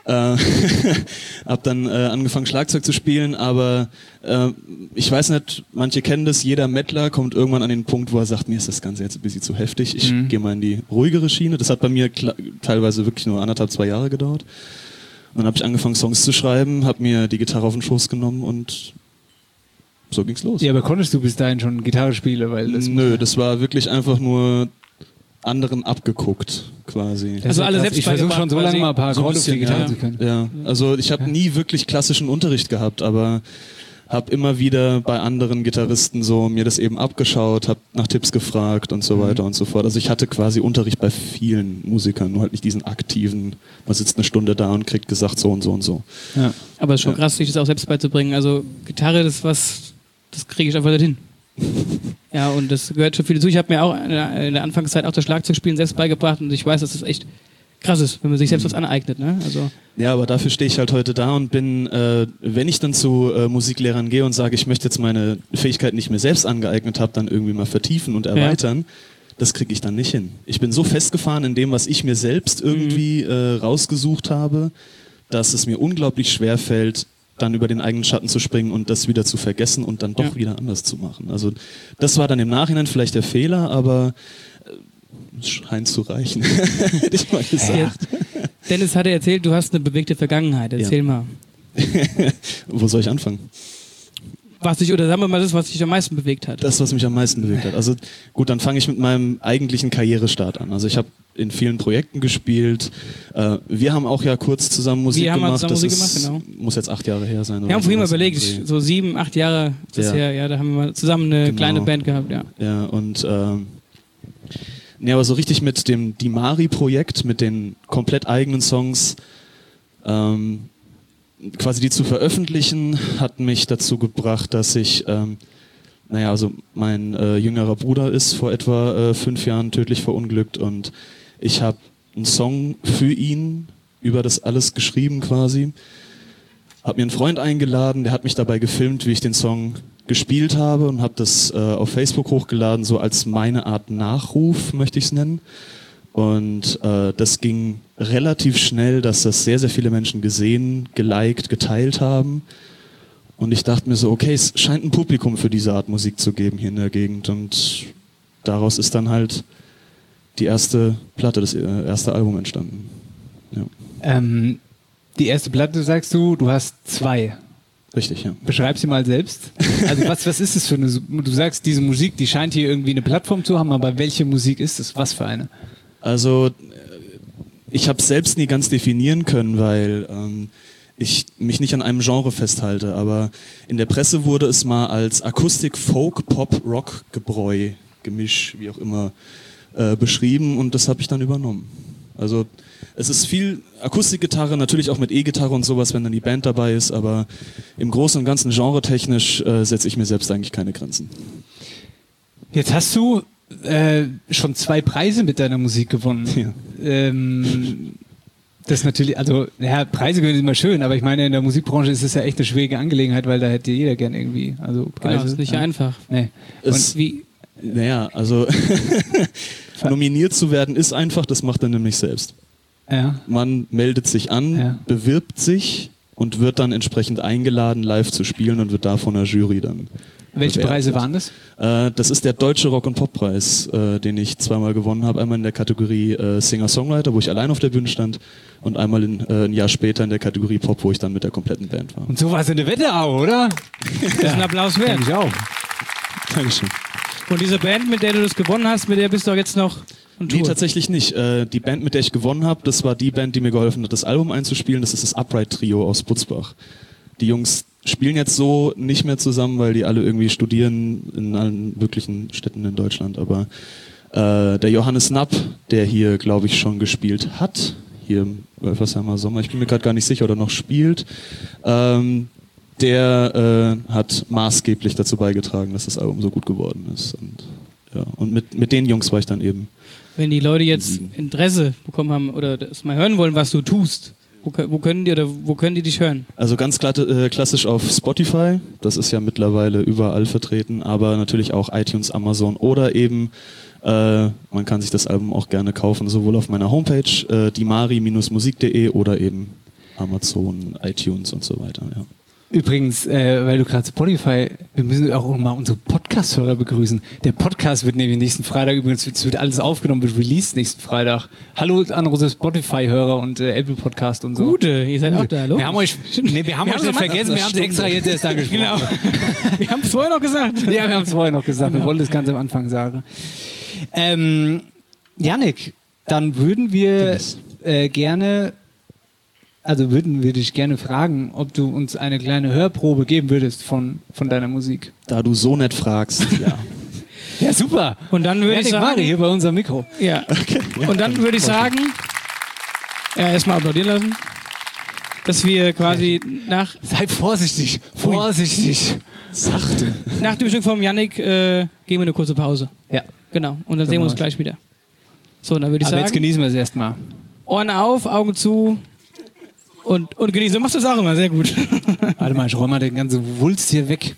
[SPEAKER 12] Hab dann angefangen Schlagzeug zu spielen, aber ich weiß nicht, manche kennen das, jeder Mettler kommt irgendwann an den Punkt, wo er sagt, mir ist das Ganze jetzt ein bisschen zu heftig, ich gehe mal in die ruhigere Schiene. Das hat bei mir teilweise wirklich nur 1,5, 2 Jahre gedauert. Und dann habe ich angefangen Songs zu schreiben, habe mir die Gitarre auf den Schoß genommen und so ging's los.
[SPEAKER 6] Ja, aber konntest du bis dahin schon Gitarre spielen? Weil
[SPEAKER 12] Nö, das war wirklich einfach nur anderen abgeguckt, quasi.
[SPEAKER 8] Also alle selbst
[SPEAKER 6] Ich versuche schon so lange mal ein paar
[SPEAKER 12] So ein
[SPEAKER 6] Akkorde auf die
[SPEAKER 12] bisschen,
[SPEAKER 6] Gitarre
[SPEAKER 12] ja.
[SPEAKER 6] zu können.
[SPEAKER 12] Ja, also ich habe nie wirklich klassischen Unterricht gehabt, aber habe immer wieder bei anderen Gitarristen so mir das eben abgeschaut, habe nach Tipps gefragt und so weiter und so fort. Also ich hatte quasi Unterricht bei vielen Musikern, nur halt nicht diesen aktiven, man sitzt eine Stunde da und kriegt gesagt so und so und so.
[SPEAKER 6] Ja.
[SPEAKER 8] Aber es ist schon krass, sich das auch selbst beizubringen. Also Gitarre, das kriege ich einfach nicht hin. Ja, und das gehört schon viel dazu. Ich habe mir auch in der Anfangszeit auch das Schlagzeugspielen selbst beigebracht und ich weiß, dass das echt krass ist, wenn man sich selbst was aneignet. Ne? Also
[SPEAKER 12] Ja, aber dafür stehe ich halt heute da und bin, wenn ich dann zu Musiklehrern gehe und sage, ich möchte jetzt meine Fähigkeiten, die ich mir selbst angeeignet habe, dann irgendwie mal vertiefen und erweitern, das kriege ich dann nicht hin. Ich bin so festgefahren in dem, was ich mir selbst irgendwie rausgesucht habe, dass es mir unglaublich schwer fällt, dann über den eigenen Schatten zu springen und das wieder zu vergessen und dann doch wieder anders zu machen. Also das war dann im Nachhinein vielleicht der Fehler, aber es scheint zu reichen, hätte ich mal gesagt.
[SPEAKER 8] Dennis hatte erzählt, du hast eine bewegte Vergangenheit. Erzähl mal.
[SPEAKER 12] Wo soll ich anfangen?
[SPEAKER 8] Sagen wir mal das, was dich am meisten bewegt hat.
[SPEAKER 12] Das, was mich am meisten bewegt hat. Also gut, dann fange ich mit meinem eigentlichen Karrierestart an. Also ich habe in vielen Projekten gespielt. Wir haben auch ja kurz zusammen Musik gemacht. Muss jetzt 8 Jahre her sein.
[SPEAKER 8] Wir haben vorhin mal überlegt, so 7, 8 Jahre bisher, ja, da haben wir mal zusammen eine kleine Band gehabt, ja.
[SPEAKER 12] Ja, und aber so richtig mit dem Dimari-Projekt, mit den komplett eigenen Songs, quasi die zu veröffentlichen, hat mich dazu gebracht, dass ich, also mein jüngerer Bruder ist vor etwa 5 Jahren tödlich verunglückt und ich habe einen Song für ihn über das alles geschrieben quasi, habe mir einen Freund eingeladen, der hat mich dabei gefilmt, wie ich den Song gespielt habe und habe das auf Facebook hochgeladen, so als meine Art Nachruf, möchte ich es nennen. Und das ging relativ schnell, dass das sehr, sehr viele Menschen gesehen, geliked, geteilt haben. Und ich dachte mir so, okay, es scheint ein Publikum für diese Art Musik zu geben hier in der Gegend. Und daraus ist dann halt die erste Platte, das erste Album entstanden. Ja.
[SPEAKER 6] Die erste Platte, sagst du, du hast 2.
[SPEAKER 12] Richtig, ja.
[SPEAKER 6] Beschreib sie mal selbst. Also was ist es für eine, du sagst, diese Musik, die scheint hier irgendwie eine Plattform zu haben, aber welche Musik ist es? Was für eine?
[SPEAKER 12] Also ich habe es selbst nie ganz definieren können, weil ich mich nicht an einem Genre festhalte, aber in der Presse wurde es mal als Akustik, Folk, Pop, Rock, Gebräu, Gemisch, wie auch immer beschrieben und das habe ich dann übernommen. Also es ist viel Akustikgitarre, natürlich auch mit E-Gitarre und sowas, wenn dann die Band dabei ist, aber im Großen und Ganzen genretechnisch setze ich mir selbst eigentlich keine Grenzen.
[SPEAKER 6] Jetzt hast du schon 2 Preise mit deiner Musik gewonnen. Ja. Das natürlich, also, naja, Preise sind immer schön, aber ich meine, in der Musikbranche ist es ja echt eine schwierige Angelegenheit, weil da hätte jeder gern irgendwie, also Preise.
[SPEAKER 2] Genau, das ist nicht einfach.
[SPEAKER 6] Nee.
[SPEAKER 12] Und wie? Naja, also nominiert zu werden ist einfach, das macht er nämlich selbst.
[SPEAKER 6] Ja.
[SPEAKER 12] Man meldet sich an, bewirbt sich und wird dann entsprechend eingeladen, live zu spielen und wird da von der Jury dann.
[SPEAKER 6] Welche Preise waren das?
[SPEAKER 12] Das ist der Deutsche Rock- und Pop-Preis, den ich 2-mal gewonnen habe. Einmal in der Kategorie Singer-Songwriter, wo ich allein auf der Bühne stand, und einmal ein Jahr später in der Kategorie Pop, wo ich dann mit der kompletten Band war.
[SPEAKER 6] Und so war es in der Wetterau, oder?
[SPEAKER 2] Das ist ein Applaus wert.
[SPEAKER 6] Ich auch.
[SPEAKER 12] Dankeschön.
[SPEAKER 2] Und diese Band, mit der du das gewonnen hast, mit der bist du auch jetzt noch on Tour?
[SPEAKER 12] Nee, tatsächlich nicht. Die Band, mit der ich gewonnen habe, das war die Band, die mir geholfen hat, das Album einzuspielen. Das ist das Upright Trio aus Butzbach. Die Jungs spielen jetzt so nicht mehr zusammen, weil die alle irgendwie studieren in allen möglichen Städten in Deutschland. Aber der Johannes Napp, der hier, glaube ich, schon gespielt hat, hier im Wölfersheimer Sommer, ich bin mir gerade gar nicht sicher, oder noch spielt, der hat maßgeblich dazu beigetragen, dass das Album so gut geworden ist. Und, ja, und mit den Jungs war ich dann eben.
[SPEAKER 2] Wenn die Leute jetzt Interesse bekommen haben oder das mal hören wollen, was du tust, wo können die dich hören?
[SPEAKER 12] Also ganz klassisch auf Spotify, das ist ja mittlerweile überall vertreten, aber natürlich auch iTunes, Amazon oder eben, man kann sich das Album auch gerne kaufen, sowohl auf meiner Homepage, dimari-musik.de oder eben Amazon, iTunes und so weiter, ja.
[SPEAKER 6] Übrigens, weil du gerade Spotify, wir müssen auch mal unsere Podcast-Hörer begrüßen. Der Podcast wird nämlich nächsten Freitag, übrigens, es wird alles aufgenommen, wird released nächsten Freitag. Hallo an unsere Spotify-Hörer und Apple Podcast und so.
[SPEAKER 2] Gute, ihr seid auch da, hallo?
[SPEAKER 6] Wir haben euch nicht vergessen, wir haben es extra jetzt erst angesprochen.
[SPEAKER 2] Genau. Wir haben es vorher noch gesagt.
[SPEAKER 6] Ja, wir haben es vorher noch gesagt. Wir wollten das ganz am Anfang sagen. Jannik, dann würden wir gerne... Also würden wir dich gerne fragen, ob du uns eine kleine Hörprobe geben würdest von deiner Musik.
[SPEAKER 12] Da du so nett fragst, ja.
[SPEAKER 6] Ja, super.
[SPEAKER 2] Und dann würde ich sagen...
[SPEAKER 6] Mari hier bei unserem Mikro.
[SPEAKER 2] Ja. Okay. Und dann würde ich sagen... Ja, erstmal applaudieren lassen. Dass wir quasi nach...
[SPEAKER 6] Sei vorsichtig. Vorsichtig.
[SPEAKER 12] Sachte.
[SPEAKER 2] Nach dem Stück vom Jannik gehen wir eine kurze Pause.
[SPEAKER 6] Ja.
[SPEAKER 2] Genau. Und dann sehen wir uns gleich wieder. So, dann würde ich sagen...
[SPEAKER 6] Aber jetzt genießen wir es erstmal.
[SPEAKER 2] Ohren auf, Augen zu... Und genießen. Du machst das auch immer sehr gut.
[SPEAKER 6] Warte mal, ich räume mal den ganzen Wulst hier weg.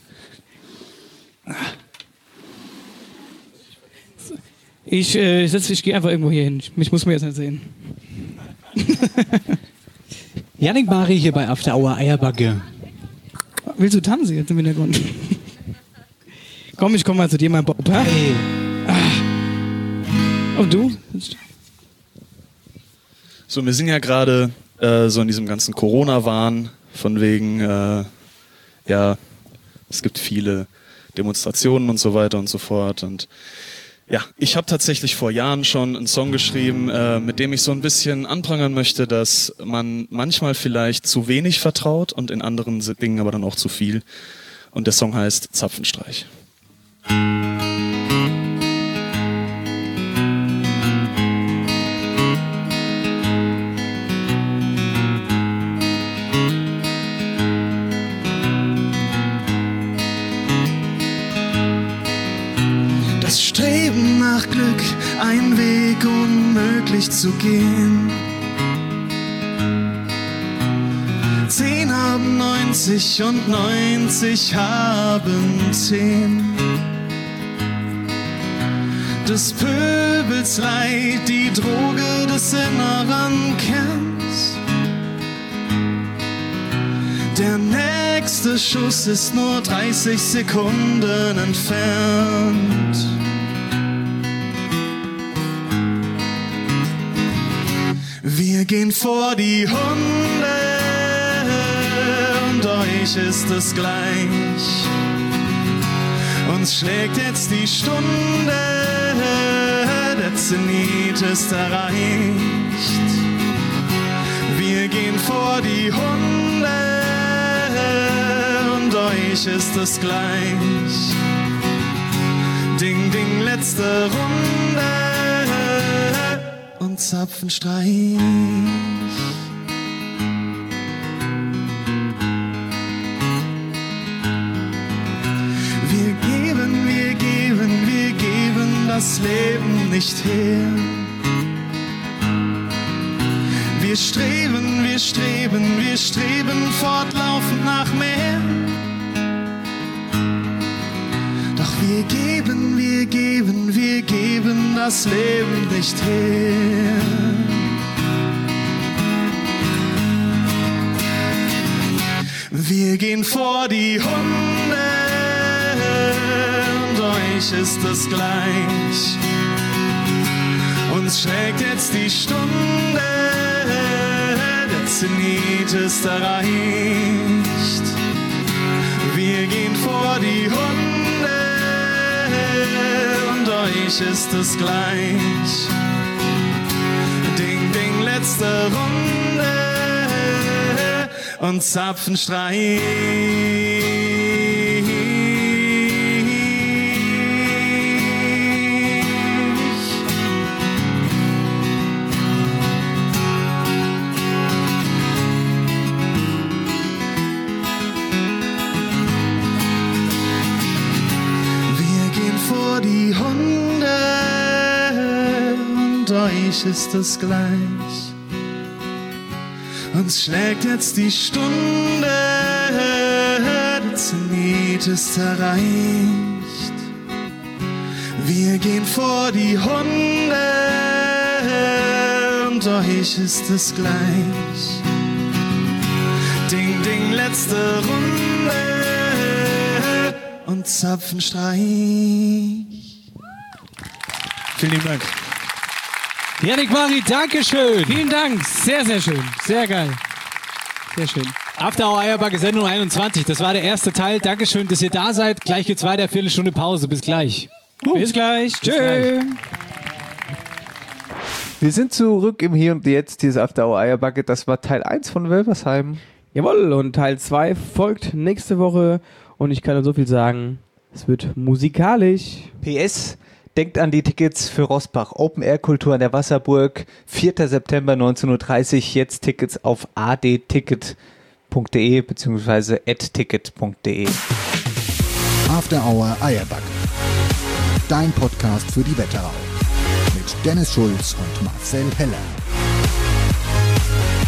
[SPEAKER 2] Ich gehe einfach irgendwo hier hin. Mich muss mir jetzt nicht sehen.
[SPEAKER 6] Jannik Mari hier bei After Hour Eierbacke.
[SPEAKER 2] Willst du tanzen jetzt im Hintergrund? Komm, ich komme mal zu dir, mein Bob.
[SPEAKER 6] Hey.
[SPEAKER 2] Und du?
[SPEAKER 12] So, wir sind ja gerade so in diesem ganzen Corona-Wahn, von wegen, ja, es gibt viele Demonstrationen und so weiter und so fort. Und ja, ich habe tatsächlich vor Jahren schon einen Song geschrieben, mit dem ich so ein bisschen anprangern möchte, dass man manchmal vielleicht zu wenig vertraut und in anderen Dingen aber dann auch zu viel. Und der Song heißt Zapfenstreich.
[SPEAKER 13] Das Streben nach Glück, ein Weg unmöglich zu gehen. 10 haben 90 und 90 haben 10. Des Pöbels Leid, die Droge des inneren Kerns. Der nächste Schuss ist nur 30 Sekunden entfernt. Wir gehen vor die Hunde und euch ist es gleich. Uns schlägt jetzt die Stunde, der Zenit ist erreicht. Wir gehen vor die Hunde und euch ist es gleich. Ding, ding, letzte Runde. Zapfenstreich. Wir geben das Leben nicht her. Wir streben fortlaufend nach mehr. Doch wir geben das Leben nicht her. Wir gehen vor die Hunde, und euch ist es gleich. Uns schlägt jetzt die Stunde, der Zenit ist erreicht. Wir gehen vor die Hunde, und euch ist es gleich. Ding, ding, letzte Runde und Zapfenstreich. Die Hunde, und euch ist es gleich. Uns schlägt jetzt die Stunde, der Zenit ist erreicht. Wir gehen vor die Hunde, und euch ist es gleich. Ding, ding, letzte Runde und Zapfenstreich.
[SPEAKER 6] Vielen lieben Dank. Yannick Mari, Dankeschön.
[SPEAKER 8] Vielen Dank, sehr, sehr schön, sehr geil. Sehr schön.
[SPEAKER 6] After Hour Eierbacke Sendung 21, das war der erste Teil. Dankeschön, dass ihr da seid. Gleich geht's weiter, Viertelstunde Pause. Bis gleich.
[SPEAKER 8] Bis gleich. Tschö.
[SPEAKER 1] Wir sind zurück im Hier und Jetzt. Hier ist After Hour Eierbacke. Das war Teil 1 von Wölversheim.
[SPEAKER 2] Jawohl, und Teil 2 folgt nächste Woche. Und ich kann nur so viel sagen, es wird musikalisch.
[SPEAKER 1] PS, denkt an die Tickets für Rossbach. Open-Air-Kultur an der Wasserburg. 4. September 19.30 Uhr. Jetzt Tickets auf adticket.de bzw. @ticket.de.
[SPEAKER 5] After Hour Eierbacke. Dein Podcast für die Wetterau. Mit Dennis Schulz und Marcel Heller.